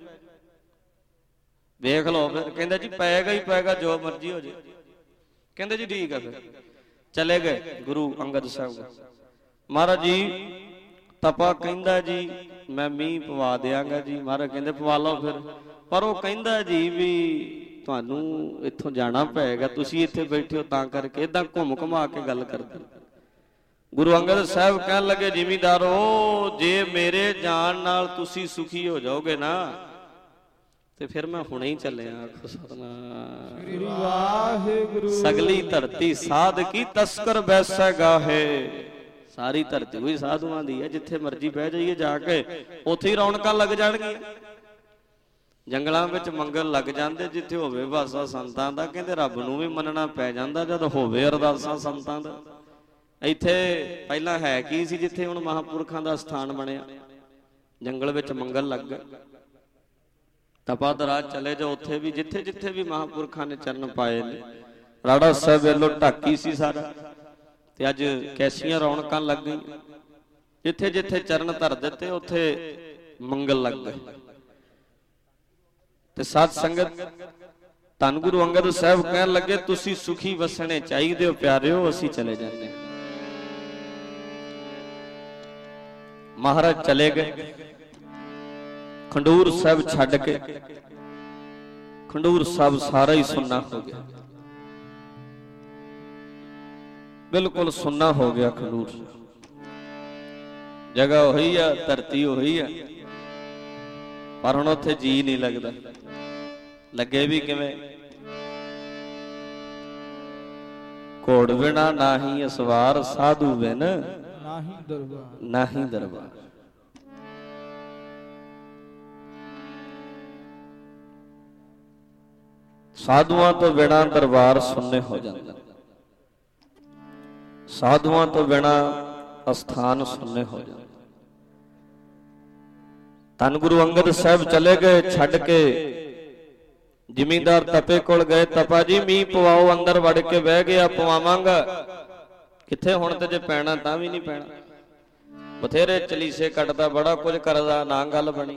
ਵੇਖ ਲਓ। ਫਿਰ ਕਹਿੰਦਾ ਜੀ ਪਏਗਾ ਹੀ ਪਏਗਾ, ਜੋ ਮਰਜ਼ੀ ਹੋ ਜਾਏ। ਕਹਿੰਦੇ ਜੀ ਠੀਕ ਆ। ਫਿਰ ਚਲੇ ਗਏ ਗੁਰੂ ਅੰਗਦ ਸਾਹਿਬ। ਮਹਾਰਾਜ ਜੀ ਤਪਾ ਕਹਿੰਦਾ ਜੀ ਮੈਂ ਮੀਂਹ ਪਵਾ ਦਿਆਂਗਾ ਜੀ। ਮਹਾਰਾਜ ਕਹਿੰਦੇ ਪਵਾ ਲਓ ਫਿਰ। ਪਰ ਉਹ ਕਹਿੰਦਾ ਜੀ ਵੀ ਤੁਹਾਨੂੰ ਇੱਥੋਂ ਜਾਣਾ ਪਏਗਾ, ਤੁਸੀਂ ਇੱਥੇ ਬੈਠੇ ਹੋ ਤਾਂ ਕਰਕੇ। ਏਦਾਂ ਘੁੰਮ ਘੁਮਾ ਕੇ ਗੱਲ ਕਰਦੇ। ਗੁਰੂ ਅੰਗਦ ਸਾਹਿਬ ਕਹਿਣ ਲੱਗੇ, ਜ਼ਿਮੀਂਦਾਰੋ ਜੇ ਮੇਰੇ ਜਾਣ ਨਾਲ ਤੁਸੀਂ ਸੁਖੀ ਹੋ ਜਾਓਗੇ ਨਾ, ਤੇ ਫਿਰ ਮੈਂ ਹੁਣੇ ਹੀ ਚੱਲਿਆ। ਆਖੋ ਸਤਿਨਾਮ। ਸਗਲੀ ਧਰਤੀ ਸਾਧ ਕੀ ਤਸਕਰ ਬੈਸੈ ਗਾਹੇ। ਸਾਰੀ ਧਰਤੀ ਹੋਈ ਸਾਧੂਆਂ ਦੀ ਹੈ, ਜਿੱਥੇ ਮਰਜੀ ਬਹਿ ਜਾਈਏ ਜਾ ਕੇ ਉੱਥੇ ਹੀ ਰੌਣਕਾਂ ਲੱਗ ਜਾਣਗੀਆਂ। ਜੰਗਲਾਂ ਵਿੱਚ ਮੰਗਲ ਲੱਗ ਜਾਂਦੇ, ਜਿੱਥੇ ਹੋਵੇ ਵਾਸਾ ਸੰਤਾਂ ਦਾ। ਕਹਿੰਦੇ ਰੱਬ ਨੂੰ ਵੀ ਮੰਨਣਾ ਪੈ ਜਾਂਦਾ ਜਦ ਹੋਵੇ ਅਰਦਾਸਾਂ ਸੰਤਾਂ ਦਾ। ਇੱਥੇ ਪਹਿਲਾਂ ਹੈ ਕੀ ਸੀ, ਜਿੱਥੇ ਹੁਣ ਮਹਾਂਪੁਰਖਾਂ ਦਾ ਸਥਾਨ ਬਣਿਆ? ਜੰਗਲ ਵਿੱਚ ਮੰਗਲ ਲੱਗ ਗਏ। ਤਪਾ ਦਰਾਜ ਚਲੇ ਜਾਓ, ਉੱਥੇ ਵੀ ਜਿੱਥੇ ਜਿੱਥੇ ਵੀ ਮਹਾਂਪੁਰਖਾਂ ਨੇ ਚਰਨ ਪਾਏ ਨੇ। ਰਾੜਾ ਸਾਹਿਬ ਵੱਲੋਂ ਢਾਕੀ ਸੀ ਸਾਰਾ, ਤੇ ਅੱਜ ਕੈਸੀਆਂ ਰੌਣਕਾਂ ਲੱਗ ਗਈਆਂ। ਜਿੱਥੇ ਜਿੱਥੇ ਚਰਨ ਧਰ ਦਿੱਤੇ ਉੱਥੇ ਮੰਗਲ ਲੱਗ ਗਏ। ਤੇ ਸਾਧ ਸੰਗਤ ਧੰਨ ਗੁਰੂ ਅੰਗਦ ਸਾਹਿਬ ਕਹਿਣ ਲੱਗੇ, ਤੁਸੀਂ ਸੁਖੀ ਵਸਣੇ ਚਾਹੀਦੇ ਹੋ ਪਿਆਰਿਓ, ਅਸੀਂ ਚਲੇ ਜਾਂਦੇ ਹਾਂ। ਮਹਾਰਾਜ ਚਲੇ ਗਏ। ਖੰਡੂਰ ਸਾਹਿਬ ਛੱਡ ਕੇ ਖੰਡੂਰ ਸਾਹਿਬ ਸਾਰਾ ਹੀ ਸੁੰਨਾ ਹੋ ਗਿਆ, ਬਿਲਕੁਲ ਸੁੰਨਾ ਹੋ ਗਿਆ। ਖੰਡੂਰ ਜਗ੍ਹਾ ਉਹੀ ਆ, ਧਰਤੀ ਉਹੀ ਆ, ਪਰ ਹੁਣ ਉੱਥੇ ਜੀ ਨਹੀਂ ਲੱਗਦਾ। ਲੱਗੇ ਵੀ ਕਿਵੇਂ? ਘੋੜ ਬਿਨਾ ਨਾਹੀ ਅਸਵਾਰ, ਸਾਧੂ ਬਿਨ ਨਾਹੀ ਦਰਬਾਰ, ਨਾਹੀ ਦਰਬਾਰ। ਸਾਧੂਆਂ ਤੋਂ ਬਿਨਾ ਦਰਬਾਰ ਸੁੰਨੇ ਹੋ ਜਾਂਦਾ, ਸਾਧੂਆਂ ਤੋਂ ਬਿਨਾ ਅਸਥਾਨ ਸੁੰਨੇ ਹੋ ਜਾਂਦੇ। ਧੰਨ ਗੁਰੂ ਅੰਗਦ ਸਾਹਿਬ ਚਲੇ ਗਏ ਛੱਡ ਕੇ। ਜ਼ਿਮੀਂਦਾਰ ਤਪੇ ਕੋਲ ਗਏ, ਤਪਾ ਜੀ ਮੀਂਹ ਪਵਾਓ। ਅੰਦਰ ਵੜ ਕੇ ਬਹਿ ਗਿਆ, ਪਵਾਵਾਂਗਾ ਕਿੱਥੇ ਹੁਣ, ਤੇ ਜੇ ਪੈਣਾ ਤਾਂ ਵੀ ਨਹੀਂ ਪੈਣਾ। ਬਥੇਰੇ ਚਲੀਸੇ ਕੱਟਦਾ, ਬੜਾ ਕੁਝ ਕਰਦਾ, ਨਾ ਗੱਲ ਬਣੀ।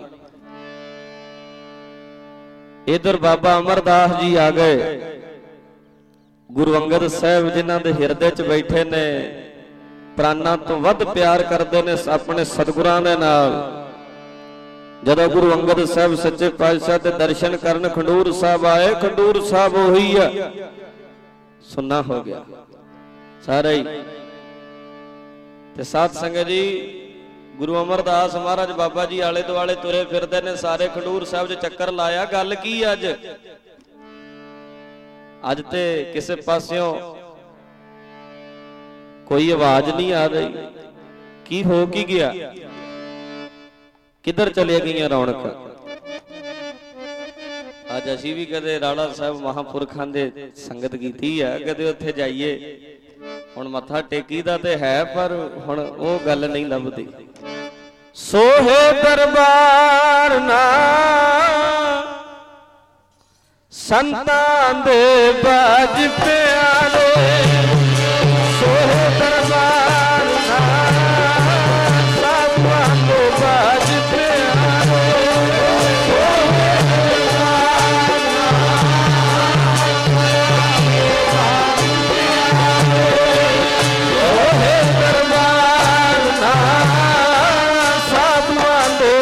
ਇਧਰ ਬਾਬਾ ਅਮਰਦਾਸ ਜੀ ਆ ਗਏ। गुरु अंगद साहब जिन्हां दे हिरदे च बैठे ने, प्राणां तो वध प्यार करते ने अपने सतगुरां दे नाल। जदों गुरु अंगद साहब सच्चे पातशाह दे दर्शन करन खंडूर साहब आए, खंडूर साहब ओही है, सुन्ना हो गया सारा ही। ते साथ संगत जी, गुरु अमरदास महाराज बाबा जी आले दुआले तुरे फिरदे ने, सारे खंडूर साहब च चक्कर लाया। गल की अज अज ते किसे पास्यों कोई आवाज नहीं आ रही, की हो की गया, किधर चले गई रौनक। अज असी भी कदे राणा साहब महापुरखां दे संगत कीती है, कदे उत्थे जाइए, हुण मत्था टेकीदा ते है, पर हुण वो गल नहीं लभदी। सोहे दरबार ना संतां दे बाज प्यारे, सोहे दरबार ना संतां दे बाज प्यारे, सोहे दरबार ना साधुआं दे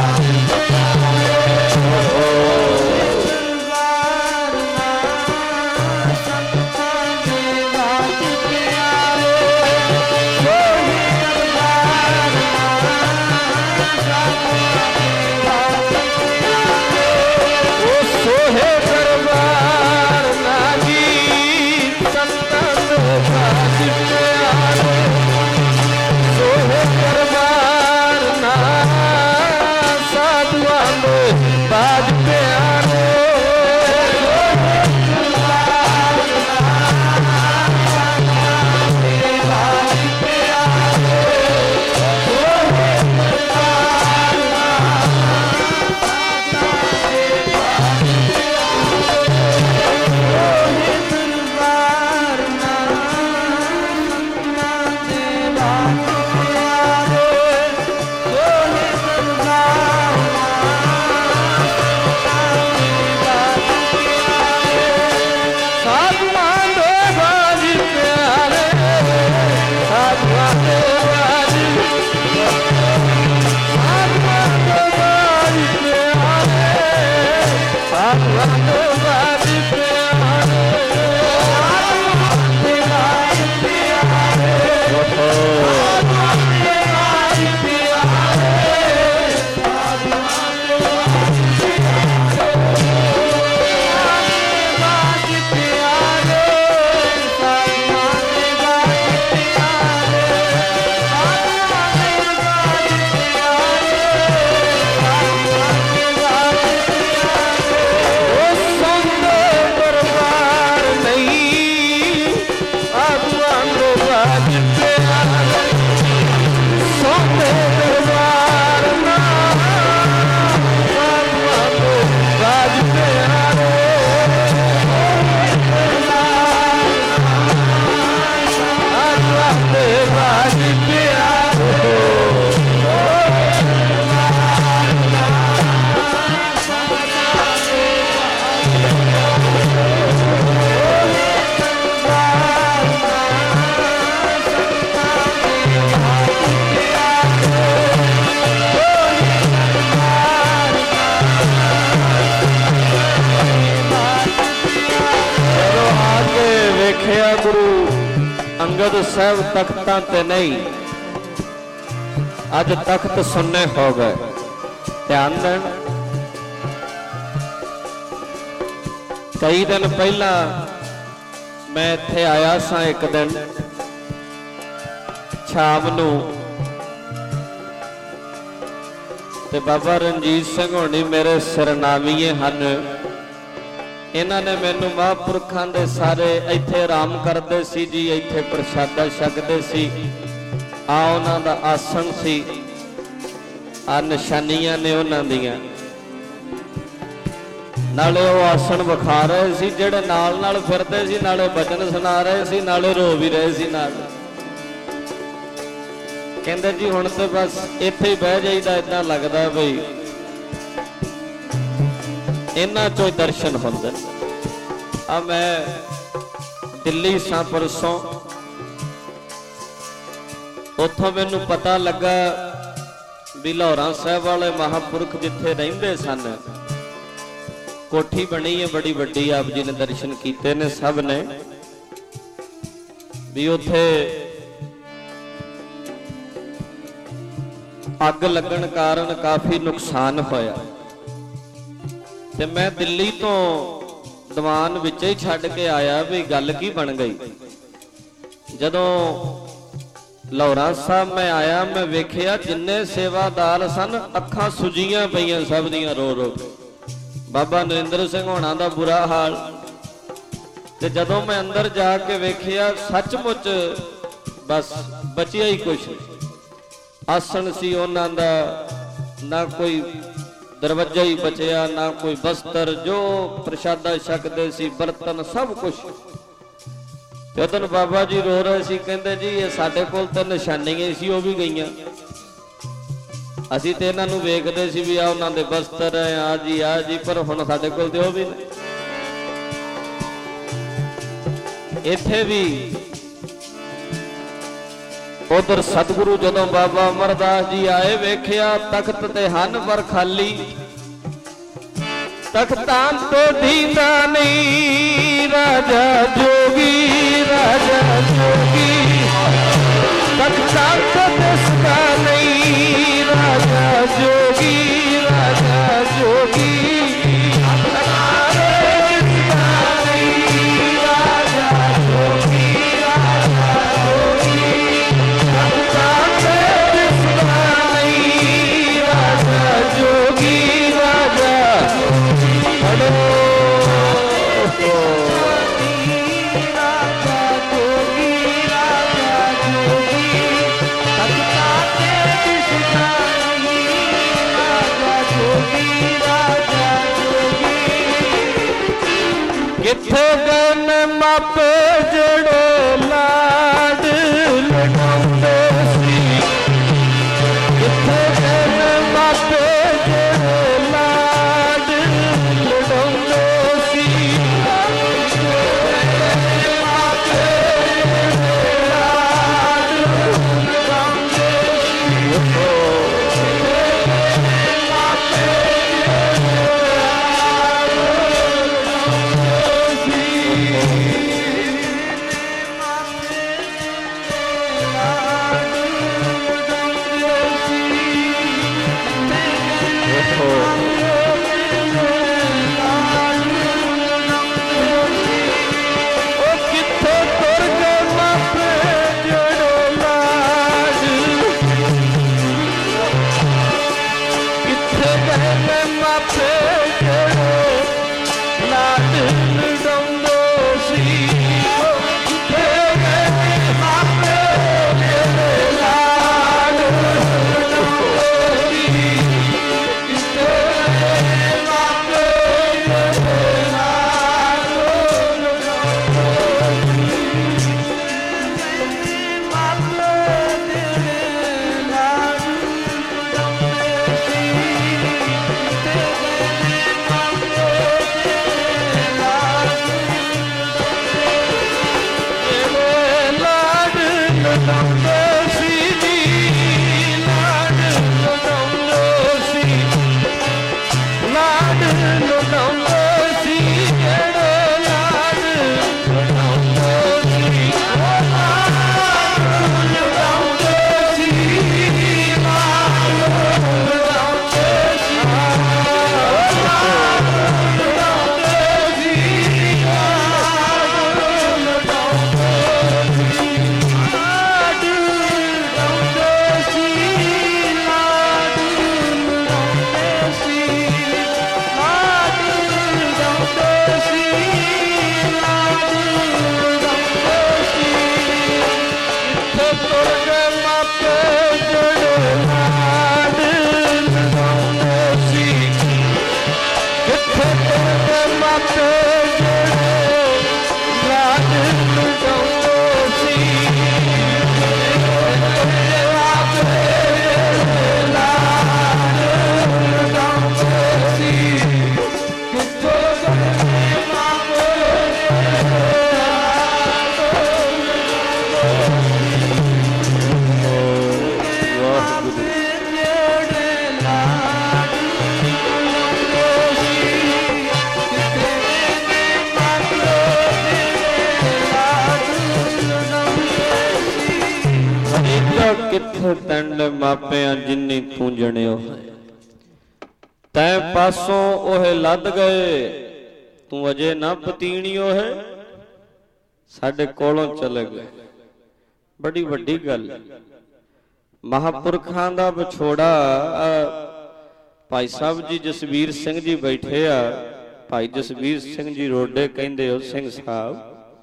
अंगद साहब तख्तां ते नहीं, अज तख्त सुन्ने हो गए। ध्यान देन, कई दिन पहला मैं इत्थे आया सा, एक दिन शाम नूं ते बाबा रणजीत सिंह होनी मेरे सिरनावीए हन, इन्हां ने मैनू महापुरखां दे सारे इत्थे आराम करते सी जी, इत्थे प्रसादा छकते सी, आ उन्हां दा आसन सी, आ निशानियां ने उन्हां दियां, नाले वो आसन विखा रहे सी, जेड़े नाल नाल फिरदे सी, नाले बचन सुना रहे सी, नाले रो भी रहे सी नाल। कहंदे जी हुण ते बस इत्थे ही बह जाईदा, इदां लगदा बई इन्हां चों दर्शन होंदे। आ मैं ਦਿੱਲੀ ਸਾਂ ਪਰਸੋਂ, ਉੱਥੋਂ ਮੈਨੂੰ ਪਤਾ ਲੱਗਾ ਵੀ ਲਾਹੌਰਾ ਸਾਹਿਬ ਵਾਲੇ ਮਹਾਂਪੁਰਖ ਜਿੱਥੇ ਰਹਿੰਦੇ ਸਨ, ਕੋਠੀ ਬਣੀ ਹੈ ਬੜੀ ਵੱਡੀ, ਆਪ ਜੀ ਨੇ ਦਰਸ਼ਨ ਕੀਤੇ ਨੇ ਸਭ ਨੇ, ਵੀ ਉੱਥੇ ਅੱਗ ਲੱਗਣ ਕਾਰਨ ਕਾਫੀ ਨੁਕਸਾਨ ਹੋਇਆ। ਤੇ ਮੈਂ ਦਿੱਲੀ ਤੋਂ ਦੀਵਾਨ ਵਿੱਚ ਹੀ ਛੱਡ ਕੇ ਆਇਆ ਵੀ ਗੱਲ ਕੀ ਬਣ ਗਈ। ਜਦੋਂ ਲਾਹੌਰਾ ਸਾਹਿਬ ਮੈਂ ਆਇਆ, ਮੈਂ ਵੇਖਿਆ ਜਿੰਨੇ ਸੇਵਾਦਾਰ ਸਨ ਅੱਖਾਂ ਸੁਜੀਆਂ ਪਈਆਂ ਸਭ ਦੀਆਂ ਰੋ ਰੋ। ਬਾਬਾ ਨਰਿੰਦਰ ਸਿੰਘ ਹੋਣਾ ਦਾ ਬੁਰਾ ਹਾਲ। ਤੇ ਜਦੋਂ ਮੈਂ ਅੰਦਰ ਜਾ ਕੇ ਵੇਖਿਆ, ਸੱਚਮੁੱਚ ਬਸ ਬਚਿਆ ਹੀ ਕੁਛ। ਆਸਣ ਸੀ ਉਹਨਾਂ ਦਾ, ਨਾ ਕੋਈ ਦਰਵਾਜ਼ਾ ਹੀ ਬਚਿਆ, ਨਾ ਕੋਈ ਬਸਤਰ, ਜੋ ਪ੍ਰਸ਼ਾਦਾ ਛਕਦੇ ਸੀ, ਬਰਤਨ, ਸਭ ਕੁਛ। ਤੇ ਉਦੋਂ ਬਾਬਾ ਜੀ ਰੋ ਰਹੇ ਸੀ, ਕਹਿੰਦੇ ਜੀ ਇਹ ਸਾਡੇ ਕੋਲ ਤਾਂ ਨਿਸ਼ਾਨੀਆਂ ਸੀ, ਉਹ ਵੀ ਗਈਆਂ। ਅਸੀਂ ਤੇ ਇਹਨਾਂ ਨੂੰ ਵੇਖਦੇ ਸੀ ਵੀ ਆ ਉਹਨਾਂ ਦੇ ਬਸਤਰ ਹੈ, ਆ ਜੀ ਆ ਜੀ, ਪਰ ਹੁਣ ਸਾਡੇ ਕੋਲ ਤੇ ਉਹ ਵੀ ਨਹੀਂ। ਇੱਥੇ ਵੀ ਉਧਰ ਸਤਿਗੁਰੂ ਜਦੋਂ ਬਾਬਾ ਅਮਰਦਾਸ ਜੀ ਆਏ, ਵੇਖਿਆ ਤਖਤ ਤੇ ਹਨ ਪਰ ਖਾਲੀ। ਤਖਤਾਂ ਤੋਂ ਦੀਦਾ ਨਹੀਂ ਰਾਜਾ ਜੋਗੀ, ਰਾਜਾ ਜੋਗੀ। ਤਖਤਾਂ ਤੋਂ ਦਿਸਦਾ ਨਹੀਂ ਰਾਜਾ ਜੋਗੀ, ਰਾਜਾ ਜੋਗੀ। ਕਿੱਥੇ ਗਏ ਨੇ ਮਾਪੇ ਜਿਹੜੇ ਲਾਡ ਲਗਾਉਂਦੇ ਸੀ, ਕਿੱਥੇ ਗਏ ਨੇ ਮਾਪੇ ਜਿਹੜੇ ਲਾਡ ਲਗਾਉਂਦੇ ਸੀ। ਮਾਪੇ ਜਿਹੜੇ ਲਾਡ ਲਗਾਉਂਦੇ ਸੀ। ਇੱਥੇ ਤੰਡ ਮਾਪਿਆਂ ਜਿੰਨੀ ਪੂੰਝਣਿਓ ਤੈਂ ਪਾਸੋਂ ਉਹ ਲੱਦ ਗਏ, ਤੂੰ ਅਜੇ ਨਾ ਪਤੀਣਿਓ ਹੈ, ਸਾਡੇ ਕੋਲੋਂ ਚਲੇ ਗਏ। ਬੜੀ ਵੱਡੀ ਗੱਲ। ਮਹਾਂਪੁਰਖਾਂ ਦਾ ਵਿਛੋੜਾ। ਭਾਈ ਸਾਹਿਬ ਜੀ ਜਸਵੀਰ ਸਿੰਘ ਜੀ ਬੈਠੇ ਆ, ਭਾਈ ਜਸਵੀਰ ਸਿੰਘ ਜੀ ਰੋਡੇ ਕਹਿੰਦੇ ਹੋ ਸਿੰਘ ਸਾਹਿਬ,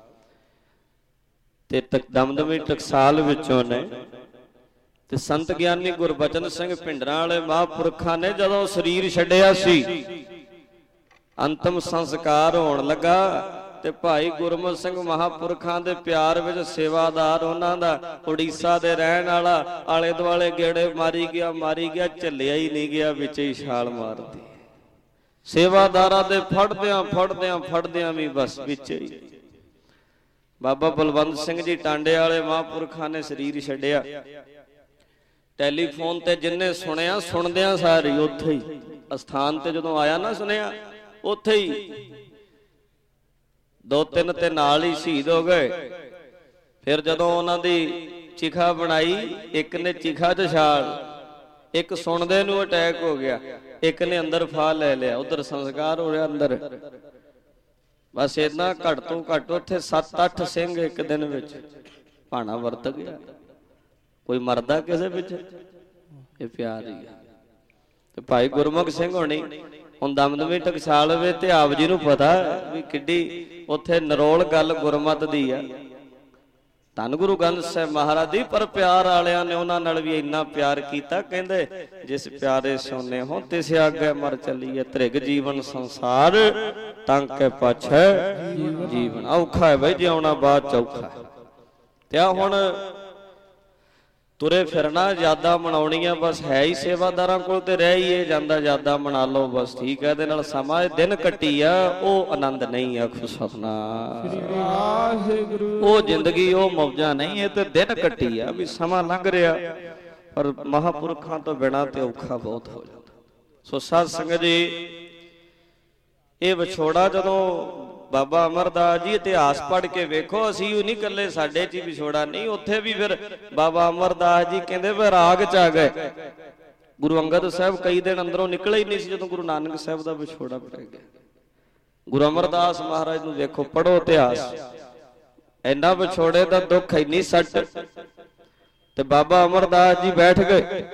ਤੇ ਦਮਦਮੀ ਟਕਸਾਲ ਵਿੱਚੋਂ ਨੇ, ਤੇ ਸੰਤ ਗਿਆਨੀ ਗੁਰਬਚਨ ਸਿੰਘ ਭਿੰਡਰਾਂ ਵਾਲੇ ਮਹਾਂਪੁਰਖਾਂ ਨੇ ਜਦੋਂ ਸਰੀਰ ਛੱਡਿਆ ਸੀ, ਅੰਤਮ ਸੰਸਕਾਰ ਹੋਣ ਲੱਗਾ, ਤੇ ਭਾਈ ਗੁਰਮਤਿ ਸਿੰਘ ਮਹਾਂਪੁਰਖਾਂ ਦੇ ਪਿਆਰ ਵਿੱਚ ਸੇਵਾਦਾਰ ਉਹਨਾਂ ਦਾ ਉੜੀਸਾ ਦੇ ਰਹਿਣ ਵਾਲਾ ਆਲੇ ਦੁਆਲੇ ਗੇੜੇ ਮਾਰੀ ਗਿਆ ਮਾਰੀ ਗਿਆ ਝੱਲਿਆ ਹੀ ਨਹੀਂ ਗਿਆ, ਵਿੱਚ ਹੀ ਛਾਲ ਮਾਰਦੀ। ਸੇਵਾਦਾਰਾਂ ਦੇ ਫੜਦਿਆਂ ਫੜਦਿਆਂ ਫੜਦਿਆਂ ਵੀ ਬਸ ਵਿੱਚ ਹੀ। ਬਾਬਾ ਬਲਵੰਤ ਸਿੰਘ ਜੀ ਟਾਂਡੇ ਵਾਲੇ ਮਹਾਂਪੁਰਖਾਂ ਨੇ ਸਰੀਰ ਛੱਡਿਆ। ਟੈਲੀਫੋਨ ਤੇ ਜਿੰਨੇ ਸੁਣਿਆ, ਸੁਣਦਿਆਂ ਸਾਰੀ ਉੱਥੇ ਹੀ ਅਸਥਾਨ ਤੇ ਜਦੋਂ ਆਇਆ ਨਾ ਸੁਣਿਆ, ਉੱਥੇ ਹੀ ਦੋ ਤਿੰਨ ਤੇ ਨਾਲ ਹੀ ਸ਼ਹੀਦ ਹੋ ਗਏ। ਫਿਰ ਜਦੋਂ ਉਹਨਾਂ ਦੀ ਚਿਖਾ ਬਣਾਈ, ਇੱਕ ਨੇ ਚਿਖਾ ਚ ਛਾਲ, ਇੱਕ ਸੁਣਦੇ ਨੂੰ ਅਟੈਕ ਹੋ ਗਿਆ, ਇੱਕ ਨੇ ਅੰਦਰ ਫਾਹ ਲੈ ਲਿਆ, ਉਧਰ ਸੰਸਕਾਰ ਹੋ ਰਿਹਾ ਅੰਦਰ। ਬਸ ਏਦਾਂ ਘੱਟ ਤੋਂ ਘੱਟ ਉੱਥੇ ਸੱਤ ਅੱਠ ਸਿੰਘ ਇੱਕ ਦਿਨ ਵਿੱਚ ਭਾਣਾ ਵਰਤ ਗਿਆ। ਕੋਈ ਮਰਦਾ ਕਿਸੇ ਵਿੱਚ, ਇਹ ਪਿਆਰ ਹੀ ਆ। ਤੇ ਭਾਈ ਗੁਰਮੁਖ ਸਿੰਘ ਹੋਣੀ ਹੁਣ ਦਮਦਮੀ ਟਕਸਾਲ ਵੇ, ਤੇ ਆਪ ਜੀ ਨੂੰ ਪਤਾ ਵੀ ਕਿੱਡੀ ਉੱਥੇ ਨਰੋਲ ਗੱਲ ਗੁਰਮਤ ਦੀ ਆ, ਧੰਨ ਗੁਰੂ ਗ੍ਰੰਥ ਸਾਹਿਬ ਮਹਾਰਾਜ ਦੀ। ਪਰ ਪਿਆਰ ਵਾਲਿਆਂ ਨੇ ਉਹਨਾਂ ਨਾਲ ਵੀ ਇੰਨਾ ਪਿਆਰ ਕੀਤਾ, ਕਹਿੰਦੇ ਜਿਸ ਪਿਆਰੇ ਸੋਨੇ ਹੋ ਤਿਸ ਆਗੇ ਮਰ ਚੱਲੀਏ, ਤ੍ਰਿਗ ਜੀਵਨ ਸੰਸਾਰ ਤਾਂ ਕੇ ਪਾਛੈ ਜੀਵਨ। ਔਖਾ ਹੈ ਬਈ ਜਿਉਣਾ ਬਾਅਦ ਚ ਔਖਾ। ਤੇ ਆ ਹੁਣ ਤੁਰੇ ਫਿਰਨਾ, ਯਾਦਾਂ ਮਨਾਉਣੀਆਂ ਬਸ ਹੈ ਹੀ ਸੇਵਾਦਾਰਾਂ ਕੋਲ, ਤੇ ਰਹਿ ਹੀ ਇਹ ਜਾਂਦਾ ਯਾਦਾਂ ਮਨਾ ਲਓ ਬਸ, ਠੀਕ ਹੈ। ਇਹਦੇ ਨਾਲ ਸਮਾਂ ਇਹ ਦਿਨ ਕੱਟੀ ਆ, ਉਹ ਆਨੰਦ ਨਹੀਂ ਆਖੋ ਸਤਿਨਾਮ, ਉਹ ਜ਼ਿੰਦਗੀ ਉਹ ਮੌਜਾਂ ਨਹੀਂ, ਇਹ ਤੇ ਦਿਨ ਕੱਟੀ ਆ ਵੀ ਸਮਾਂ ਲੰਘ ਰਿਹਾ। ਪਰ ਮਹਾਂਪੁਰਖਾਂ ਤੋਂ ਬਿਨਾਂ ਤੇ ਔਖਾ ਬਹੁਤ ਹੋ ਜਾਂਦਾ। ਸੋ ਸਾਧ ਸੰਗਤ ਜੀ, ਇਹ ਵਿਛੋੜਾ ਜਦੋਂ ਬਾਬਾ ਅਮਰਦਾਸ ਜੀ ਇਤਿਹਾਸ ਪੜ੍ਹ ਕੇ ਵੇਖੋ, ਅਸੀਂ ਉਹ ਨਹੀਂ ਇਕੱਲੇ ਸਾਡੇ ਚ ਹੀ ਵਿਛੋੜਾ ਨਹੀਂ, ਉੱਥੇ ਵੀ ਫਿਰ ਬਾਬਾ ਅਮਰਦਾਸ ਜੀ ਕਹਿੰਦੇ ਵਿਰਾਗ ਚ ਆ ਗਏ। ਗੁਰੂ ਅੰਗਦ ਸਾਹਿਬ ਕਈ ਦਿਨ ਅੰਦਰੋਂ ਨਿਕਲੇ ਹੀ ਨਹੀਂ ਸੀ ਜਦੋਂ ਗੁਰੂ ਨਾਨਕ ਸਾਹਿਬ ਦਾ ਵਿਛੋੜਾ ਪੈ ਗਿਆ। ਗੁਰੂ ਅਮਰਦਾਸ ਮਹਾਰਾਜ ਨੂੰ ਵੇਖੋ, ਪੜ੍ਹੋ ਇਤਿਹਾਸ, ਇੰਨਾ ਵਿਛੋੜੇ ਦਾ ਦੁੱਖ ਇੰਨੀ ਸੱਟ, ਤੇ ਬਾਬਾ ਅਮਰਦਾਸ ਜੀ ਬੈਠ ਗਏ।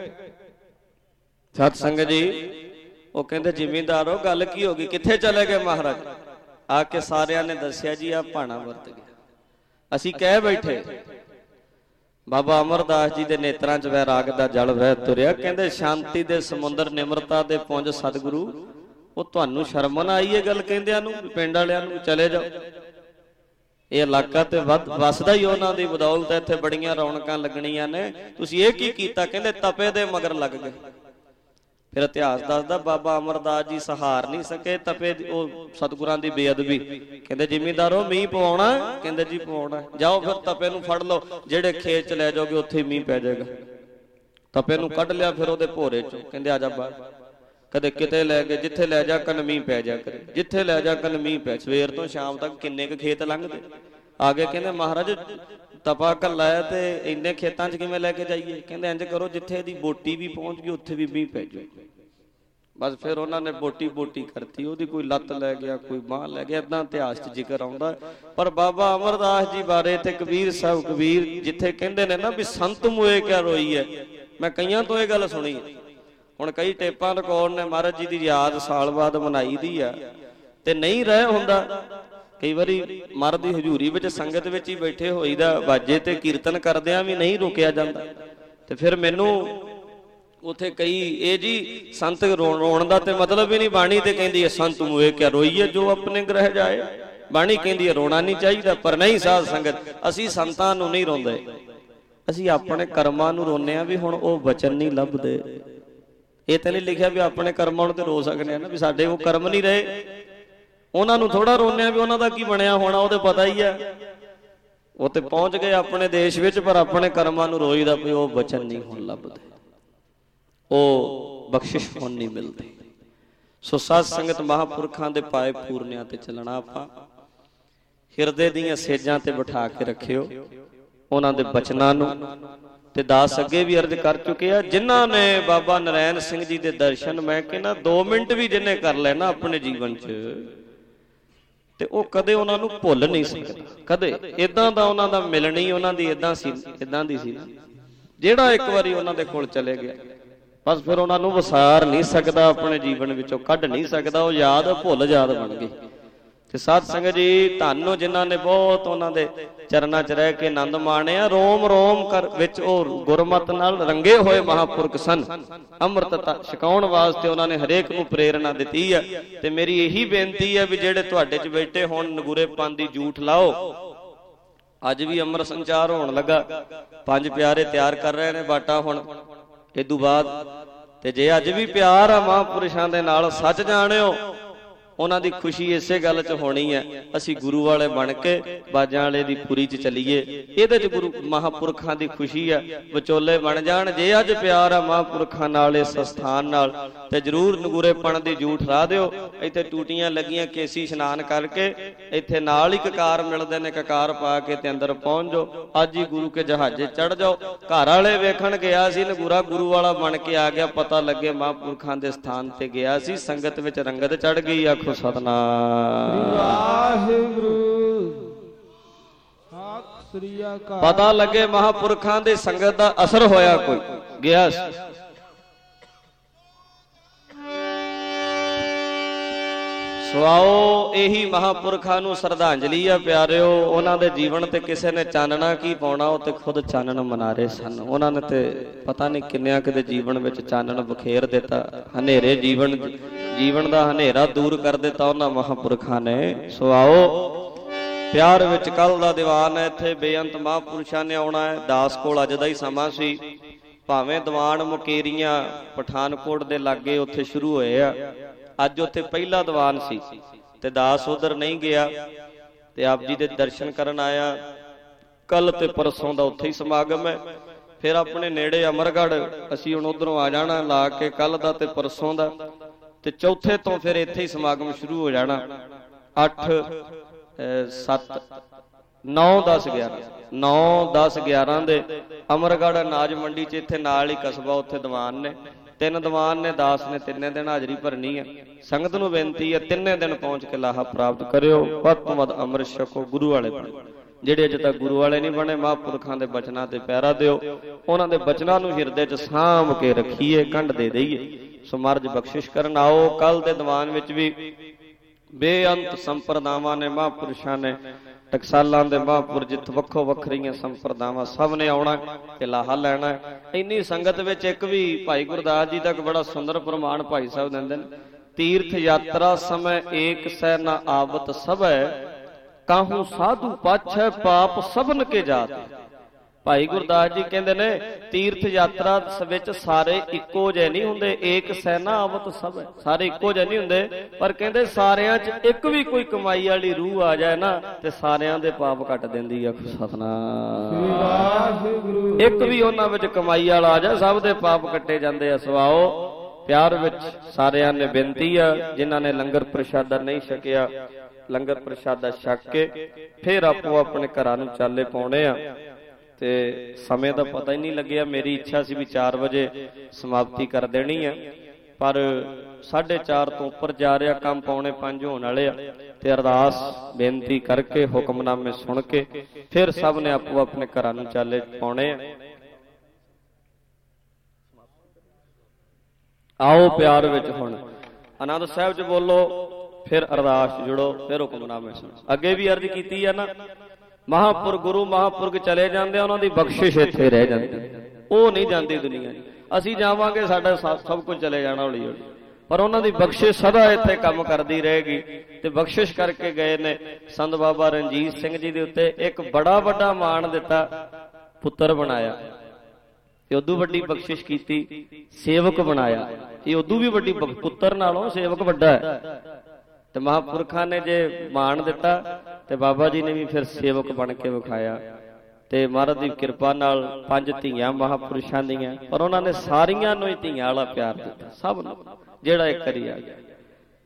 ਸਤ ਸੰਗਤ ਜੀ, ਉਹ ਕਹਿੰਦੇ ਜ਼ਿਮੀਂਦਾਰੋ ਗੱਲ ਕੀ ਹੋ ਗਈ, ਕਿੱਥੇ ਚਲੇ ਗਏ ਮਹਾਰਾਜ? ਆ ਕੇ ਸਾਰਿਆਂ ਨੇ ਦੱਸਿਆ ਜੀ ਆ ਭਾਣਾ ਵਰਤ ਗਿਆ। ਅਸੀਂ ਕਹਿ ਬੈਠੇ, ਬਾਬਾ ਅਮਰਦਾਸ ਜੀ ਦੇ ਨੇਤਰਾਂ 'ਚ ਵੈਰਾਗ ਦਾ ਜਲ ਵਹਿ ਤੁਰਿਆ। ਕਹਿੰਦੇ ਸ਼ਾਂਤੀ ਦੇ ਸਮੁੰਦਰ ਨਿਮਰਤਾ ਦੇ ਪੁੰਜ ਸਤਿਗੁਰੂ, ਉਹ ਤੁਹਾਨੂੰ ਸ਼ਰਮ ਨਾ ਆਈ ਇਹ ਗੱਲ ਕਹਿੰਦਿਆਂ ਨੂੰ, ਪਿੰਡ ਵਾਲਿਆਂ ਨੂੰ ਚਲੇ ਜਾਓ। ਇਹ ਇਲਾਕਾ ਤੇ ਵੱਧ ਵਸਦਾ ਹੀ ਉਹਨਾਂ ਦੀ ਬਦੌਲਤ, ਇੱਥੇ ਬੜੀਆਂ ਰੌਣਕਾਂ ਲੱਗਣੀਆਂ ਨੇ, ਤੁਸੀਂ ਇਹ ਕੀ ਕੀਤਾ? ਕਹਿੰਦੇ ਤਪੇ ਦੇ ਮਗਰ ਲੱਗ ਗਏ। ਫਿਰ ਇਤਿਹਾਸ ਦੱਸਦਾ ਬਾਬਾ ਅਮਰਦਾਸ ਜੀ ਸਹਾਰ ਨਹੀਂ ਸਕੇ ਤਪੇ, ਉਹ ਸਤਿਗੁਰਾਂ ਦੀ ਬੇਅਦਬੀ। ਕਹਿੰਦੇ ਜ਼ਿਮੀਂਦਾਰੋ ਮੀਂਹ ਪਵਾਉਣਾ? ਕਹਿੰਦੇ ਜੀ ਪਵਾਉਣਾ। ਜਾਓ ਫਿਰ ਤਪੇ ਨੂੰ ਫੜ ਲਓ, ਜਿਹੜੇ ਖੇਤ ਚ ਲੈ ਜਾਓਗੇ ਉੱਥੇ ਮੀਂਹ ਪੈ ਜਾਏਗਾ। ਤਪੇ ਨੂੰ ਕੱਢ ਲਿਆ ਫਿਰ ਉਹਦੇ ਭੋਰੇ ਚੋਂ, ਕਹਿੰਦੇ ਆ ਜਾ ਬਾਹਰ। ਕਦੇ ਕਿਤੇ ਲੈ ਗਏ, ਜਿੱਥੇ ਲੈ ਜਾ ਕਨ ਮੀਂਹ ਪੈ ਜਾ ਕਰੇ, ਜਿੱਥੇ ਲੈ ਜਾ ਕਨ ਮੀਂਹ ਪੈ। ਸਵੇਰ ਤੋਂ ਸ਼ਾਮ ਤੱਕ ਕਿੰਨੇ ਕੁ ਖੇਤ ਲੰਘਦੇ। ਆ ਗਏ, ਕਹਿੰਦੇ ਮਹਾਰਾਜ ਤਪਾ ਘੱਲਾ ਹੈ ਤੇ ਇੰਨੇ ਖੇਤਾਂ 'ਚ ਕਿਵੇਂ ਲੈ ਕੇ ਜਾਈਏ? ਕਹਿੰਦੇ ਇੰਜ ਕਰੋ, ਜਿੱਥੇ ਇਹਦੀ ਬੋਟੀ ਵੀ ਪਹੁੰਚ ਗਈ ਉੱਥੇ ਵੀ ਮੀਂਹ ਪੈ ਜਾਊ। ਬਸ ਫਿਰ ਉਹਨਾਂ ਨੇ ਬੋਟੀ ਬੋਟੀ ਕਰਤੀ, ਉਹਦੀ ਕੋਈ ਲੱਤ ਲੈ ਗਿਆ, ਕੋਈ ਬਾਂਹ ਲੈ ਗਿਆ, ਏਦਾਂ ਇਤਿਹਾਸ 'ਚ ਜ਼ਿਕਰ ਆਉਂਦਾ। ਪਰ ਬਾਬਾ ਅਮਰਦਾਸ ਜੀ ਬਾਰੇ ਤੇ ਕਬੀਰ ਸਾਹਿਬ, ਕਬੀਰ ਜਿੱਥੇ ਕਹਿੰਦੇ ਨੇ ਨਾ ਵੀ ਸੰਤ ਮੋਏ ਕਿਆ ਰੋਈ ਹੈ, ਮੈਂ ਕਈਆਂ ਤੋਂ ਇਹ ਗੱਲ ਸੁਣੀ। ਹੁਣ ਕਈ ਟੇਪਾਂ ਰਿਕਾਰਡ ਨੇ ਮਹਾਰਾਜ ਜੀ ਦੀ ਯਾਦ ਸਾਲ ਬਾਅਦ ਮਨਾਈ ਦੀ ਆ, ਤੇ ਨਹੀਂ ਰਹਿ ਹੁੰਦਾ। ਕਈ ਵਾਰੀ ਮਹਾਰਾਜ ਦੀ ਹਜ਼ੂਰੀ ਵਿੱਚ ਸੰਗਤ ਵਿੱਚ ਹੀ ਬੈਠੇ ਹੋਈਦਾ, ਬਾਜੇ ਤੇ ਕੀਰਤਨ ਕਰਦਿਆਂ ਵੀ ਨਹੀਂ ਰੁਕਿਆ ਜਾਂਦਾ। ਤੇ ਫਿਰ ਮੈਨੂੰ ਉੱਥੇ ਕਈ ਇਹ ਜੀ ਸੰਤ ਰੋਣ ਦਾ ਤੇ ਮਤਲਬ ਹੀ ਨਹੀਂ, ਬਾਣੀ ਤੇ ਕਹਿੰਦੀ ਹੈ ਸੰਤ ਮੋਏ ਕਿਆ ਰੋਈਏ ਜੋ ਆਪਣੇ ਗ੍ਰਹਿ ਜਾਏ। ਬਾਣੀ ਕਹਿੰਦੀ ਹੈ ਰੋਣਾ ਨਹੀਂ ਚਾਹੀਦਾ, ਪਰ ਨਹੀਂ ਸਾਧ ਸੰਗਤ, ਅਸੀਂ ਸੰਤਾਂ ਨੂੰ ਨਹੀਂ ਰੋਂਦੇ, ਅਸੀਂ ਆਪਣੇ ਕਰਮਾਂ ਨੂੰ ਰੋਂਦੇ ਆ ਵੀ ਹੁਣ ਉਹ ਵਚਨ ਨਹੀਂ ਲੱਭਦੇ। ਇਹ ਤਾਂ ਨਹੀਂ ਲਿਖਿਆ ਵੀ ਆਪਣੇ ਕਰਮਾਂ ਨੂੰ ਤੇ ਰੋ ਸਕਦੇ ਆ ਨਾ, ਵੀ ਸਾਡੇ ਉਹ ਕਰਮ ਨਹੀਂ ਰਹੇ, ਉਹਨਾਂ ਨੂੰ ਥੋੜਾ ਰੋਂਦੇ ਆ ਵੀ ਉਹਨਾਂ ਦਾ ਕੀ ਬਣਿਆ ਹੋਣਾ, ਉਹ ਤੇ ਪਤਾ ਹੀ ਆ, ਉਹ ਤੇ ਪਹੁੰਚ ਗਏ ਆਪਣੇ ਦੇਸ਼ ਵਿੱਚ, ਪਰ ਆਪਣੇ ਕਰਮਾਂ ਨੂੰ ਰੋਈਦਾ ਵੀ ਉਹ ਵਚਨ ਨਹੀਂ ਹੁਣ ਲੱਭਦੇ, ਉਹ ਬਖਸ਼ਿਸ਼ ਹੁਣ ਨਹੀਂ ਮਿਲਦੀ। ਸੋ ਸਾਧ ਸੰਗਤ, ਮਹਾਂਪੁਰਖਾਂ ਦੇ ਪਾਏ ਪੂਰਨਿਆਂ ਤੇ ਚੱਲਣਾ ਆਪਾਂ ਹਿਰਦੇ ਦੀਆਂ ਸੇਜਾਂ ਤੇ ਬਿਠਾ ਕੇ ਰੱਖਿਓ, ਉਹਨਾਂ ਦੇ ਬਚਨਾਂ ਨੂੰ, ਤੇ ਦਾਸ ਅੱਗੇ ਵੀ ਅਰਜ਼ ਕਰ ਚੁੱਕੇ ਆ, ਜਿਨ੍ਹਾਂ ਨੇ ਬਾਬਾ ਨਰੈਣ ਸਿੰਘ ਜੀ ਦੇ ਦਰਸ਼ਨ ਮੈਂ ਕਹਿੰਦਾ ਦੋ ਮਿੰਟ ਵੀ ਜਿਹਨੇ ਕਰ ਲੈ ਨਾ ਆਪਣੇ ਜੀਵਨ 'ਚ, ਤੇ ਉਹ ਕਦੇ ਉਹਨਾਂ ਨੂੰ ਭੁੱਲ ਨਹੀਂ ਸਕਦਾ। ਕਦੇ ਇਦਾਂ ਦਾ ਉਹਨਾਂ ਦਾ ਮਿਲਣੀ ਉਹਨਾਂ ਦੀ ਇਦਾਂ ਸੀ, ਇਦਾਂ ਦੀ ਸੀ ਨਾ, ਜਿਹੜਾ ਇੱਕ ਵਾਰੀ ਉਹਨਾਂ ਦੇ ਕੋਲ ਚਲੇ ਗਿਆ ਬਸ ਫਿਰ ਉਹਨਾਂ ਨੂੰ ਵਿਸਾਰ ਨਹੀਂ ਸਕਦਾ, ਆਪਣੇ ਜੀਵਨ ਵਿੱਚੋਂ ਕੱਢ ਨਹੀਂ ਸਕਦਾ, ਉਹ ਯਾਦ ਭੁੱਲ ਯਾਦ ਬਣ ਗਈ। ਤੇ ਸਾਧ ਸੰਗਤ ਜੀ, ਧੰਨ ਜਿਨ੍ਹਾਂ ਨੇ ਬਹੁਤ ਉਹਨਾਂ ਦੇ ਚਰਨਾਂ 'ਚ ਰਹਿ ਕੇ ਆਨੰਦ ਮਾਣਿਆ, ਰੋਮ ਰੋਮ ਕਰ ਵਿੱਚ ਉਹ ਗੁਰਮਤਿ ਨਾਲ ਰੰਗੇ ਹੋਏ ਮਹਾਂਪੁਰਖ ਸਨ। ਅੰਮ੍ਰਿਤ ਛਕਾਉਣ ਵਾਸਤੇ ਉਹਨਾਂ ਨੇ ਹਰੇਕ ਨੂੰ ਪ੍ਰੇਰਨਾ ਦਿੱਤੀ ਹੈ। ਤੇ ਮੇਰੀ ਇਹੀ ਬੇਨਤੀ ਹੈ ਵੀ ਜਿਹੜੇ ਤੁਹਾਡੇ 'ਚ ਬੈਠੇ ਹੁਣ ਨਗੂਰੇ ਪੰਨ ਦੀ ਜੂਠ ਲਾਓ। ਅੱਜ ਵੀ ਅੰਮ੍ਰਿਤ ਸੰਚਾਰ ਹੋਣ ਲੱਗਾ, ਪੰਜ ਪਿਆਰੇ ਤਿਆਰ ਕਰ ਰਹੇ ਨੇ ਬਾਟਾ ਹੁਣ ਇਦੋਂ ਬਾਅਦ। ਤੇ ਜੇ ਅੱਜ ਵੀ ਪਿਆਰ ਆ ਮਹਾਂਪੁਰਸ਼ਾਂ ਦੇ ਨਾਲ, ਸੱਚ ਜਾਣਿਓ ਉਹਨਾਂ ਦੀ ਖੁਸ਼ੀ ਇਸੇ ਗੱਲ 'ਚ ਹੋਣੀ ਹੈ, ਅਸੀਂ ਗੁਰੂ ਵਾਲੇ ਬਣ ਕੇ ਬਾਜਾਂ ਵਾਲੇ ਦੀ ਪੁਰੀ 'ਚ ਚੱਲੀਏ। ਇਹਦੇ 'ਚ ਗੁਰੂ ਮਹਾਂਪੁਰਖਾਂ ਦੀ ਖੁਸ਼ੀ ਹੈ, ਵਿਚੋਲੇ ਬਣ ਜਾਣ। ਜੇ ਅੱਜ ਪਿਆਰ ਆ ਮਹਾਂਪੁਰਖਾਂ ਨਾਲ, ਇਸ ਸਥਾਨ ਨਾਲ, ਤੇ ਜ਼ਰੂਰ ਨਗੂਰੇਪਣ ਦੀ ਜੂਠ ਰਾਹ ਦਿਓ। ਇੱਥੇ ਟੂਟੀਆਂ ਲੱਗੀਆਂ, ਕੇਸੀ ਇਸ਼ਨਾਨ ਕਰਕੇ ਇੱਥੇ ਨਾਲ ਹੀ ਕਕਾਰ ਮਿਲਦੇ ਨੇ, ਕਕਾਰ ਪਾ ਕੇ ਤੇ ਅੰਦਰ ਪਹੁੰਚ ਜਾਓ। ਅੱਜ ਹੀ ਗੁਰੂ ਕੇ ਜਹਾਜ਼ੇ ਚੜ ਜਾਓ। ਘਰ ਵਾਲੇ ਵੇਖਣ ਗਿਆ ਸੀ ਨਗੂਰਾ, ਗੁਰੂ ਵਾਲਾ ਬਣ ਕੇ ਆ ਗਿਆ, ਪਤਾ ਲੱਗੇ ਮਹਾਂਪੁਰਖਾਂ ਦੇ ਸਥਾਨ ਤੇ ਗਿਆ ਸੀ, ਸੰਗਤ ਵਿੱਚ ਰੰਗਤ ਚੜ ਗਈ। ਆਖੋ ਸਤਿਨਾਮ ਵਾਹਿਗੁਰੂ। ਪਤਾ ਲੱਗੇ ਮਹਾਂਪੁਰਖਾਂ ਦੇ ਸੰਗਤ ਦਾ ਅਸਰ ਹੋਇਆ, ਕੋਈ ਗਿਆ ਸੀ। ਸੋ ਆਓ ਇਹੀ ਮਹਾਂਪੁਰਖਾਂ ਨੂੰ ਸ਼ਰਧਾਂਜਲੀ ਆ ਪਿਆਰਿਓ। ਉਹਨਾਂ ਦੇ ਜੀਵਨ ਤੇ ਕਿਸੇ ਨੇ ਚਾਨਣਾ ਕੀ ਪਾਉਣਾ, ਉਹ ਤੇ ਖੁਦ ਚਾਨਣ ਮਨਾਰੇ ਸਨ। ਉਹਨਾਂ ਨੇ ਤੇ ਪਤਾ ਨਹੀਂ ਕਿੰਨਿਆਂ ਕਿਤੇ ਜੀਵਨ ਵਿੱਚ ਚਾਨਣ ਬਖੇਰ ਦਿੱਤਾ, ਹਨੇਰੇ ਜੀਵਨ ਜੀਵਨ ਦਾ ਹਨੇਰਾ ਦੂਰ ਕਰ ਦਿੱਤਾ ਉਹਨਾਂ ਮਹਾਂਪੁਰਖਾਂ ਨੇ। ਸੋ ਆਓ ਪਿਆਰ ਵਿੱਚ ਕੱਲ ਦਾ ਦੀਵਾਨ ਹੈ, ਇੱਥੇ ਬੇਅੰਤ ਮਹਾਂਪੁਰਸ਼ਾਂ ਨੇ ਆਉਣਾ ਹੈ। ਦਾਸ ਕੋਲ ਅੱਜ ਦਾ ਹੀ ਸਮਾਂ ਸੀ, ਭਾਵੇਂ ਦੀਵਾਨ ਮੁਕੇਰੀਆਂ ਪਠਾਨਕੋਟ ਦੇ ਲਾਗੇ ਉੱਥੇ ਸ਼ੁਰੂ ਹੋਏ ਆ। ਅੱਜ ਉੱਥੇ ਪਹਿਲਾ ਦੀਵਾਨ ਸੀ ਤੇ ਦਾਸ ਉਧਰ ਨਹੀਂ ਗਿਆ ਤੇ ਆਪ ਜੀ ਦੇ ਦਰਸ਼ਨ ਕਰਨ ਆਇਆ। ਕੱਲ ਤੇ ਪਰਸੋਂ ਦਾ ਉੱਥੇ ਹੀ ਸਮਾਗਮ ਹੈ। ਫਿਰ ਆਪਣੇ ਨੇੜੇ ਅਮਰਗੜ੍ਹ ਅਸੀਂ ਹੁਣ ਉਧਰੋਂ ਆ ਜਾਣਾ ਲਾ ਕੇ, ਕੱਲ ਦਾ ਤੇ ਪਰਸੋਂ ਦਾ, ਤੇ ਚੌਥੇ ਤੋਂ ਫਿਰ ਇੱਥੇ ਹੀ ਸਮਾਗਮ ਸ਼ੁਰੂ ਹੋ ਜਾਣਾ। ਅੱਠ ਸੱਤ ਨੌ ਦਸ ਗਿਆਰਾਂ ਨੌ ਦਸ ਗਿਆਰਾਂ ਦੇ ਅਮਰਗੜ੍ਹ ਅਨਾਜ ਮੰਡੀ 'ਚ ਇੱਥੇ ਨਾਲ ਹੀ ਕਸਬਾ, ਉੱਥੇ ਦੀਵਾਨ ਨੇ। ਤਿੰਨ ਦੀਵਾਨ ਨੇ, ਦਾਸ ਨੇ ਤਿੰਨੇ ਦਿਨ ਹਾਜ਼ਰੀ ਭਰਨੀ ਹੈ। ਸੰਗਤ ਨੂੰ ਬੇਨਤੀ ਹੈ ਤਿੰਨੇ ਦਿਨ ਪਹੁੰਚ ਕੇ ਲਾਹਾ ਪ੍ਰਾਪਤ ਕਰਿਓ, ਵੱਧ ਤੋਂ ਵੱਧ ਅੰਮ੍ਰਿਤ ਛਕੋ, ਗੁਰੂ ਵਾਲੇ ਬਣੋ। ਜਿਹੜੇ ਅਜੇ ਤੱਕ ਗੁਰੂ ਵਾਲੇ ਨਹੀਂ ਬਣੇ, ਮਹਾਂਪੁਰਖਾਂ ਦੇ ਬਚਨਾਂ ਤੇ ਪਹਿਰਾ ਦਿਓ, ਉਹਨਾਂ ਦੇ ਬਚਨਾਂ ਨੂੰ ਹਿਰਦੇ 'ਚ ਸਾਂਭ ਕੇ ਰੱਖੀਏ, ਕੰਢ ਦੇ ਦਈਏ। ਸੋ ਮਹਾਰਾਜ ਬਖਸ਼ਿਸ਼ ਕਰਨ। ਆਓ ਕੱਲ ਦੇ ਦੀਵਾਨ ਵਿੱਚ ਵੀ ਬੇਅੰਤ ਸੰਪਰਦਾਵਾਂ ਨੇ, ਮਹਾਂਪੁਰਸ਼ਾਂ ਨੇ, ਟਕਸਾਲਾਂ ਦੇ ਮਹਾਂਪੁਰ, ਜਿੱਥੇ ਵੱਖੋ ਵੱਖਰੀਆਂ ਸੰਪਰਦਾਵਾਂ, ਸਭ ਨੇ ਆਉਣਾ ਤੇ ਲਾਹਾ ਲੈਣਾ। ਇੰਨੀ ਸੰਗਤ ਵਿੱਚ ਇੱਕ ਵੀ ਭਾਈ ਗੁਰਦਾਸ ਜੀ ਦਾ ਬੜਾ ਸੁੰਦਰ ਪ੍ਰਮਾਣ ਭਾਈ ਸਾਹਿਬ ਦਿੰਦੇ ਨੇ, ਤੀਰਥ ਯਾਤਰਾ ਸਮੇਂ ਏਕ ਸੈ ਨਾ ਆਵਤ ਸਭੈ, ਕਾਹੂ ਸਾਧੂ ਪਾਛੈ ਪਾਪ ਸਭਨ ਕੇ ਜਾਤ। ਭਾਈ ਗੁਰਦਾਸ ਜੀ ਕਹਿੰਦੇ ਨੇ ਤੀਰਥ ਯਾਤਰਾ ਵਿੱਚ ਸਾਰੇ ਇੱਕੋ ਜਿਹੇ ਨਹੀਂ ਹੁੰਦੇ, ਏਕ ਸੈ ਨਾ ਆਵਤ ਸਭੈ, ਸਾਰੇ ਇੱਕੋ ਜਿਹੇ ਨਹੀਂ ਹੁੰਦੇ, ਪਰ ਕਹਿੰਦੇ ਸਾਰਿਆਂ 'ਚ ਇੱਕ ਵੀ ਕੋਈ ਕਮਾਈ ਵਾਲੀ ਰੂਹ ਆ ਜਾਏ ਨਾ ਤੇ ਸਾਰਿਆਂ ਦੇ ਪਾਪ ਕੱਟ ਦਿੰਦੀ ਆ। ਸਤਿਨਾਮ। ਇੱਕ ਵੀ ਉਹਨਾਂ ਵਿੱਚ ਕਮਾਈ ਵਾਲਾ ਆ ਜਾਏ, ਸਭ ਦੇ ਪਾਪ ਕੱਟੇ ਜਾਂਦੇ ਆ। ਸਵਾਓ ਪਿਆਰ ਵਿੱਚ ਸਾਰਿਆਂ ਨੇ ਬੇਨਤੀ ਆ, ਜਿਨ੍ਹਾਂ ਨੇ ਲੰਗਰ ਪ੍ਰਸ਼ਾਦਾ ਨਹੀਂ ਛਕਿਆ, ਲੰਗਰ ਪ੍ਰਸ਼ਾਦਾ ਛਕ ਕੇ ਫਿਰ ਆਪੋ ਆਪਣੇ ਘਰਾਂ ਨੂੰ ਚਾਲੇ ਪਾਉਣੇ ਆ। ਤੇ ਸਮੇਂ ਦਾ ਪਤਾ ਹੀ ਨਹੀਂ ਲੱਗਿਆ। ਮੇਰੀ ਇੱਛਾ ਸੀ ਵੀ ਚਾਰ ਵਜੇ ਸਮਾਪਤੀ ਕਰ ਦੇਣੀ ਆ, ਪਰ ਸਾਢੇ ਚਾਰ ਤੋਂ ਉੱਪਰ ਜਾ ਰਿਹਾ ਕੰਮ, ਪੌਣੇ ਪੰਜ ਹੋਣ ਵਾਲੇ ਆ। ਤੇ ਅਰਦਾਸ ਬੇਨਤੀ ਕਰਕੇ, ਹੁਕਮਨਾਮੇ ਸੁਣ ਕੇ ਫਿਰ ਸਭ ਨੇ ਆਪੋ ਆਪਣੇ ਘਰਾਂ ਨੂੰ ਚਾਲੇ ਪਾਉਣੇ ਆ। ਆਓ ਪਿਆਰ ਵਿੱਚ ਹੁਣ ਆਨੰਦ ਸਾਹਿਬ 'ਚ ਬੋਲੋ, ਫਿਰ ਅਰਦਾਸ ਜੁੜੋ, ਫਿਰ ਹੁਕਮਨਾਮੇ ਸੁਣੋ। ਅੱਗੇ ਵੀ ਅਰਜ਼ ਕੀਤੀ ਆ ਨਾ, ਮਹਾਂਪੁਰ ਗੁਰੂ ਮਹਾਂਪੁਰਖ ਚਲੇ ਜਾਂਦੇ, ਉਹਨਾਂ ਦੀ ਬਖਸ਼ਿਸ਼ ਇੱਥੇ ਰਹਿ ਜਾਂਦੀ, ਉਹ ਨਹੀਂ ਜਾਂਦੀ ਦੁਨੀਆ 'ਚ। ਅਸੀਂ ਜਾਵਾਂਗੇ, ਸਾਡਾ ਸਭ ਕੁਝ ਚਲੇ ਜਾਣਾ ਹੌਲੀ ਹੌਲੀ, ਪਰ ਉਹਨਾਂ ਦੀ ਬਖਸ਼ਿਸ਼ ਸਦਾ ਇੱਥੇ ਕੰਮ ਕਰਦੀ ਰਹੇਗੀ। ਤੇ ਬਖਸ਼ਿਸ਼ ਕਰਕੇ ਗਏ ਨੇ। ਸੰਤ ਬਾਬਾ ਰਣਜੀਤ ਸਿੰਘ ਜੀ ਦੇ ਉੱਤੇ ਇੱਕ ਬੜਾ ਵੱਡਾ ਮਾਣ ਦਿੱਤਾ, ਪੁੱਤਰ ਬਣਾਇਆ। ਇਹ ਉਦੋਂ ਵੱਡੀ ਬਖਸ਼ਿਸ਼ ਕੀਤੀ, ਸੇਵਕ ਬਣਾਇਆ। ਇਹ ਉਦੋਂ ਵੀ ਵੱਡੀ, ਪੁੱਤਰ ਨਾਲੋਂ ਸੇਵਕ ਵੱਡਾ ਹੈ। ਤੇ ਮਹਾਂਪੁਰਖਾਂ ਨੇ ਜੇ ਮਾਣ ਦਿੱਤਾ ਤੇ ਬਾਬਾ ਜੀ ਨੇ ਵੀ ਫਿਰ ਸੇਵਕ ਬਣ ਕੇ ਵਿਖਾਇਆ। ਤੇ ਮਹਾਰਾਜ ਦੀ ਕਿਰਪਾ ਨਾਲ ਪੰਜ ਧੀਆਂ ਮਹਾਂਪੁਰਸ਼ਾਂ ਦੀਆਂ, ਪਰ ਉਹਨਾਂ ਨੇ ਸਾਰੀਆਂ ਨੂੰ ਹੀ ਧੀਆਂ ਵਾਲਾ ਪਿਆਰ ਦਿੱਤਾ, ਸਭ ਨੂੰ, ਜਿਹੜਾ ਇੱਕ ਵਾਰੀ ਆ ਗਿਆ।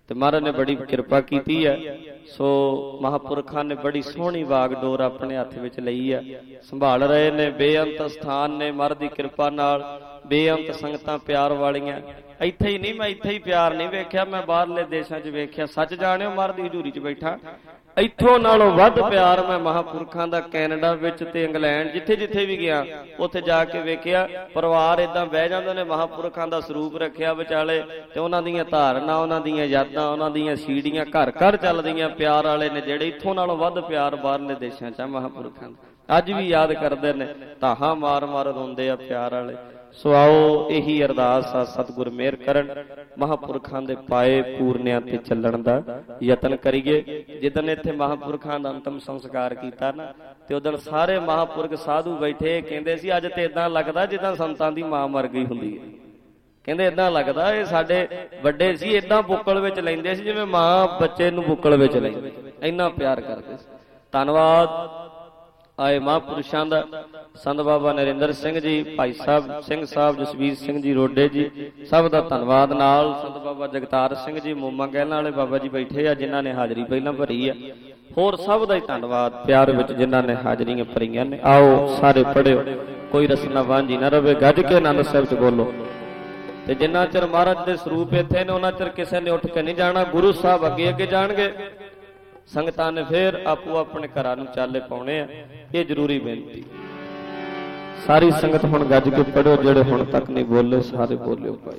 ਤੇ ਮਹਾਰਾਜ ਨੇ ਬੜੀ ਕਿਰਪਾ ਕੀਤੀ ਹੈ। ਸੋ ਮਹਾਂਪੁਰਖਾਂ ਨੇ ਬੜੀ ਸੋਹਣੀ ਵਾਗਡੋਰ ਆਪਣੇ ਹੱਥ ਵਿੱਚ ਲਈ ਆ, ਸੰਭਾਲ ਰਹੇ ਨੇ। ਬੇਅੰਤ ਸਥਾਨ ਨੇ ਮਹਾਰਾਜ ਦੀ ਕਿਰਪਾ ਨਾਲ, ਬੇਅੰਤ ਸੰਗਤਾਂ ਪਿਆਰ ਵਾਲੀਆਂ। ਇੱਥੇ ਹੀ ਨਹੀਂ, ਮੈਂ ਇੱਥੇ ਹੀ ਪਿਆਰ ਨਹੀਂ ਵੇਖਿਆ, ਮੈਂ ਬਾਹਰਲੇ ਦੇਸ਼ਾਂ 'ਚ ਵੇਖਿਆ। ਸੱਚ ਜਾਣਿਓ, ਮਹਾਰਾਜ ਦੀ ਹਜ਼ੂਰੀ 'ਚ ਬੈਠਾ, ਇੱਥੋਂ ਨਾਲੋਂ ਵੱਧ ਪਿਆਰ ਮੈਂ ਮਹਾਂਪੁਰਖਾਂ ਦਾ ਕੈਨੇਡਾ ਵਿੱਚ ਤੇ ਇੰਗਲੈਂਡ, ਜਿੱਥੇ ਜਿੱਥੇ ਵੀ ਗਿਆ ਉੱਥੇ ਜਾ ਕੇ ਵੇਖਿਆ। ਪਰਿਵਾਰ ਏਦਾਂ ਬਹਿ ਜਾਂਦੇ ਨੇ, ਮਹਾਂਪੁਰਖਾਂ ਦਾ ਸਰੂਪ ਰੱਖਿਆ ਵਿਚਾਲੇ, ਤੇ ਉਹਨਾਂ ਦੀਆਂ ਧਾਰਨਾ, ਉਹਨਾਂ ਦੀਆਂ ਯਾਦਾਂ, ਉਹਨਾਂ ਦੀਆਂ ਸੀੜੀਆਂ ਘਰ ਘਰ ਚੱਲਦੀਆਂ ਪਿਆਰ ਵਾਲੇ ਨੇ, ਜਿਹੜੇ ਇੱਥੋਂ ਨਾਲੋਂ ਵੱਧ ਪਿਆਰ ਬਾਹਰਲੇ ਦੇਸ਼ਾਂ 'ਚ ਆ ਮਹਾਂਪੁਰਖਾਂ ਦਾ। ਅੱਜ ਵੀ ਯਾਦ ਕਰਦੇ ਨੇ, ਤਾਹਾਂ ਮਾਰ ਮਾਰ ਰੋਂਦੇ ਆ ਪਿਆਰ ਵਾਲੇ। ਸੋ ਆਓ ਇਹੀ ਅਰਦਾਸ ਆ, ਸਤਿਗੁਰ ਮਿਹਰ ਕਰਨ, ਮਹਾਂਪੁਰਖਾਂ ਦੇ ਪਾਏ ਪੂਰਨਿਆਂ ਤੇ ਚੱਲਣ ਦਾ ਯਤਨ ਕਰੀਏ। ਜਿੱਦਣ ਇੱਥੇ ਮਹਾਂਪੁਰਖਾਂ ਦਾ ਅੰਤਮ ਸੰਸਕਾਰ ਕੀਤਾ ਨਾ, ਤੇ ਉਦੋਂ ਸਾਰੇ ਮਹਾਂਪੁਰਖ ਸਾਧੂ ਬੈਠੇ, ਕਹਿੰਦੇ ਸੀ ਅੱਜ ਤੇ ਏਦਾਂ ਲੱਗਦਾ ਜਿੱਦਾਂ ਸੰਤਾਂ ਦੀ ਮਾਂ ਮਰ ਗਈ ਹੁੰਦੀ ਹੈ। ਕਹਿੰਦੇ ਏਦਾਂ ਲੱਗਦਾ, ਇਹ ਸਾਡੇ ਵੱਡੇ ਸੀ, ਏਦਾਂ ਬੁੱਕਲ ਵਿੱਚ ਲੈਂਦੇ ਸੀ ਜਿਵੇਂ ਮਾਂ ਬੱਚੇ ਨੂੰ ਬੁੱਕਲ ਵਿੱਚ ਲੈਂਦੇ, ਇੰਨਾ ਪਿਆਰ ਕਰਦੇ ਸੀ। ਧੰਨਵਾਦ ਆਏ ਮਹਾਂਪੁਰਸ਼ਾਂ ਦਾ, ਸੰਤ ਬਾਬਾ ਨਰਿੰਦਰ ਸਿੰਘ ਜੀ, ਭਾਈ ਸਾਹਿਬ ਸਿੰਘ ਸਾਹਿਬ, ਜਸਵੀਰ ਸਿੰਘ ਜੀ ਰੋਡੇ ਜੀ, ਸਭ ਦਾ ਧੰਨਵਾਦ। ਨਾਲ ਸੰਤ ਬਾਬਾ ਜਗਤਾਰ ਸਿੰਘ ਜੀ, ਮੋਮਾ ਗਹਿਲਾਂ ਵਾਲੇ ਬਾਬਾ ਜੀ ਬੈਠੇ ਆ, ਜਿਨ੍ਹਾਂ ਨੇ ਹਾਜ਼ਰੀ ਪਹਿਲਾਂ ਭਰੀ ਆ। ਹੋਰ ਸਭ ਦਾ ਹੀ ਧੰਨਵਾਦ ਪਿਆਰ ਵਿੱਚ, ਜਿਨ੍ਹਾਂ ਨੇ ਹਾਜ਼ਰੀਆਂ ਭਰੀਆਂ ਨੇ। ਆਓ ਸਾਰੇ ਪੜਿਓ, ਕੋਈ ਰਸਨਾ ਵਾਂਝੀ ਨਾ ਰਵੇ, ਗੱਜ ਕੇ ਆਨੰਦ ਸਾਹਿਬ 'ਚ ਬੋਲੋ। ਤੇ ਜਿੰਨਾ ਚਿਰ ਮਹਾਰਾਜ ਦੇ ਸਰੂਪ ਇੱਥੇ ਨੇ, ਉਹਨਾਂ ਚਿਰ ਕਿਸੇ ਨੇ ਉੱਠ ਕੇ ਨਹੀਂ ਜਾਣਾ। ਗੁਰੂ ਸਾਹਿਬ ਅੱਗੇ ਅੱਗੇ ਜਾਣਗੇ, ਸੰਗਤਾਂ ਨੇ ਫੇਰ ਆਪੋ ਆਪਣੇ ਘਰਾਂ ਨੂੰ ਚਾਲੇ ਪਾਉਣੇ ਆ। ਇਹ ਜ਼ਰੂਰੀ ਬੇਨਤੀ। ਸਾਰੀ ਸੰਗਤ ਹੁਣ ਗੱਜ ਕੇ ਪੜਿਓ, ਜਿਹੜੇ ਹੁਣ ਤੱਕ ਨਹੀਂ ਬੋਲੇ ਸਾਰੇ ਬੋਲਿਓ ਭਾਈ।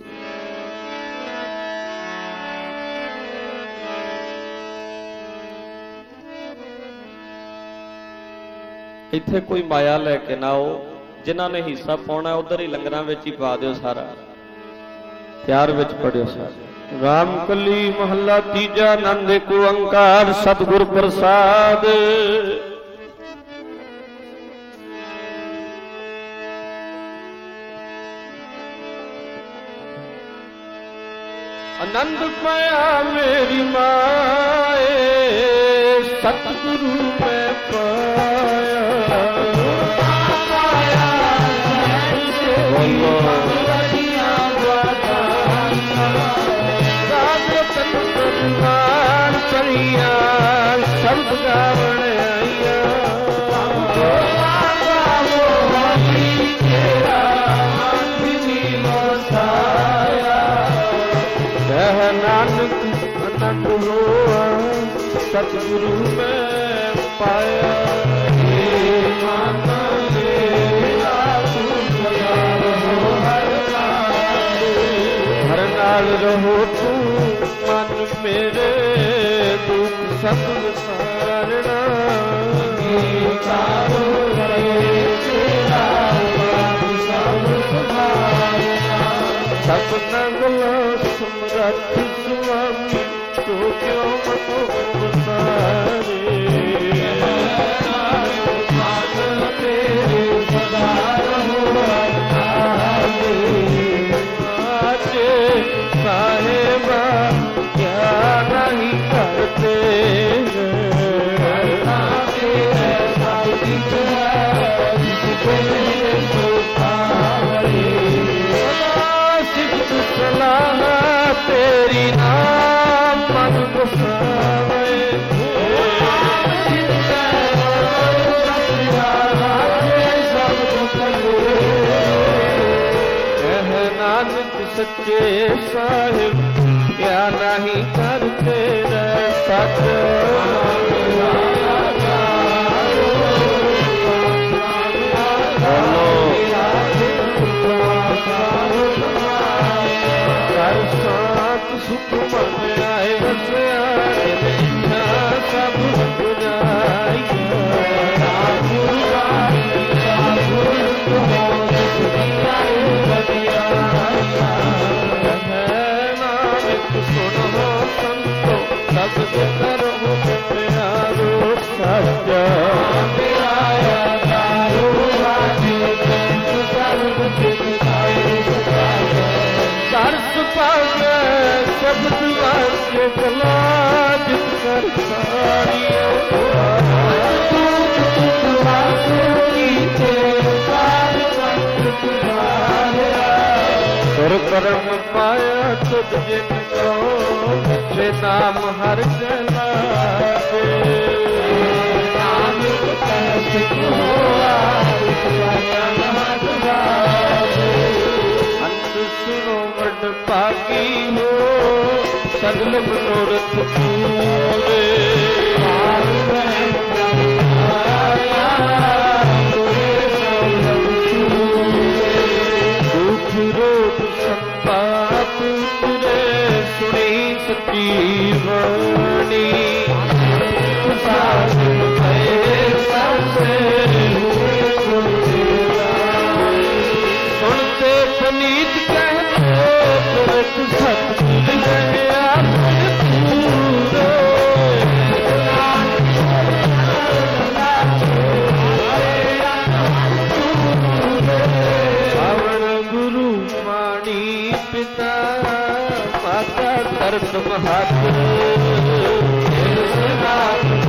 ਇੱਥੇ ਕੋਈ ਮਾਇਆ ਲੈ ਕੇ ਨਾ ਆਓ, ਜਿਨ੍ਹਾਂ ਨੇ ਹਿੱਸਾ ਪਾਉਣਾ ਉਧਰ ਹੀ ਲੰਗਰਾਂ ਵਿੱਚ ਹੀ ਪਾ ਦਿਓ। ਸਾਰਾ ਪਿਆਰ ਵਿੱਚ ਪੜਿਓ ਸਾਰੇ। ਰਾਮ ਕਲੀ ਮਹੱਲਾ ਤੀਜਾ, ਆਨੰਦ ਏਕ ਓੰਕਾਰ ਸਤਿਗੁਰ ਪ੍ਰਸਾਦ। ਆਨੰਦ ਪਾਇਆ ਮੇਰੀ ਮਾਏ, ਸਤਿਗੁਰੂ ਮੈਂ ਪਾਇਆ। ਸ਼ਬਦ ਗਾਵਣ ਆਈਆਂ, ਕਹਿ ਨਾਨਕ ਆਨੰਦ ਹੋਆ, ਸਤਿਗੁਰੂ ਮੈਂ ਪਾਇਆ। ਹਰ ਨਾਲ ਰਹੋ ਤੂੰ ਮਨ ਮੇਰੇ, ਦੁੱਖ ਸਭ ਵਿਸਾਰਣਾ। ਸਭ ਨਗਲਾ ਸਮਰੱਥ ਸੁਆਮੀ, ਤੂੰ ਕਿਉਂ ਮਨੋ ਵਿਸਾਰੇ। ਤੇਰੇ ਸਦਾ ਰਹੋ ਆਜੇ ਸਾਹਿਬਾ, ਕਿਆ ਨਹੀਂ ਕਰਤੇ ਸਿਫਤ ਸਲਾਹ ਤੇਰੀ, ਨਾਮ ਮਨ ਵਸਾਵੇ। ਕਹਿ ਨਾਨਕ ਸੱਚੇ ਸਾਹਿਬ, ਕਿਆ ਨਹੀਂ ਕਰਤੇ ਸਤ। ਕਰ ਸਾਥ ਸੁਖ ਮਨ ਆਏ ਵਸਿਆ, ਸਭ ਗੁਨਾਈ। ਨਾਨਕ ਸੁਣੋ ਸੰਤੋ, ਸਭ ਕਰੋ ਪਿਆਰੋ ਸਾਜਾ। ਦਰਸ ਪਾਵੇ ਸ਼ਬਦ ਵਾਕੇ ਕਲਾ, ਜਿਤ ਕਰ ਸਾਰੀਓ ਗੁਰ ਕਰਮ ਪਾਇਆ ਤੁਧ ਜਿਨ ਕੋ, ਤੇ ਨਾਮ ਹਰ ਜਲਾਵੇ ਨਾਮ ਸਿੱਖੋ ਅੰਤ ਸੁਣੋ ਵਡ ਭਾਗੀ ਹੋ ਸਗਲ ਮਨੋਰਥ ਪੂਰੇ ਦੁਖ ਰੋਗ ਸੰਪਾਪ ਤੁਰੇ ਸੁਣੀ ਸੱਚੀ ਬਾਣੀ ਸਾਧ ਪਏ ਸਰਸੇ ਹੋਏ ਸੁਣਤੇ ਪਨੀਤ ਕਹਤੇ ਪੁਰਖ ਸਤਿਗੁਰ ਰਹਿਆ ਪੂਰੇ ਪਾਵਨ ਗੁਰੂ ਮਾਣੀ ਪਿਤਾ ਮਾਤਾ ਧਰਤ ਮਹਤ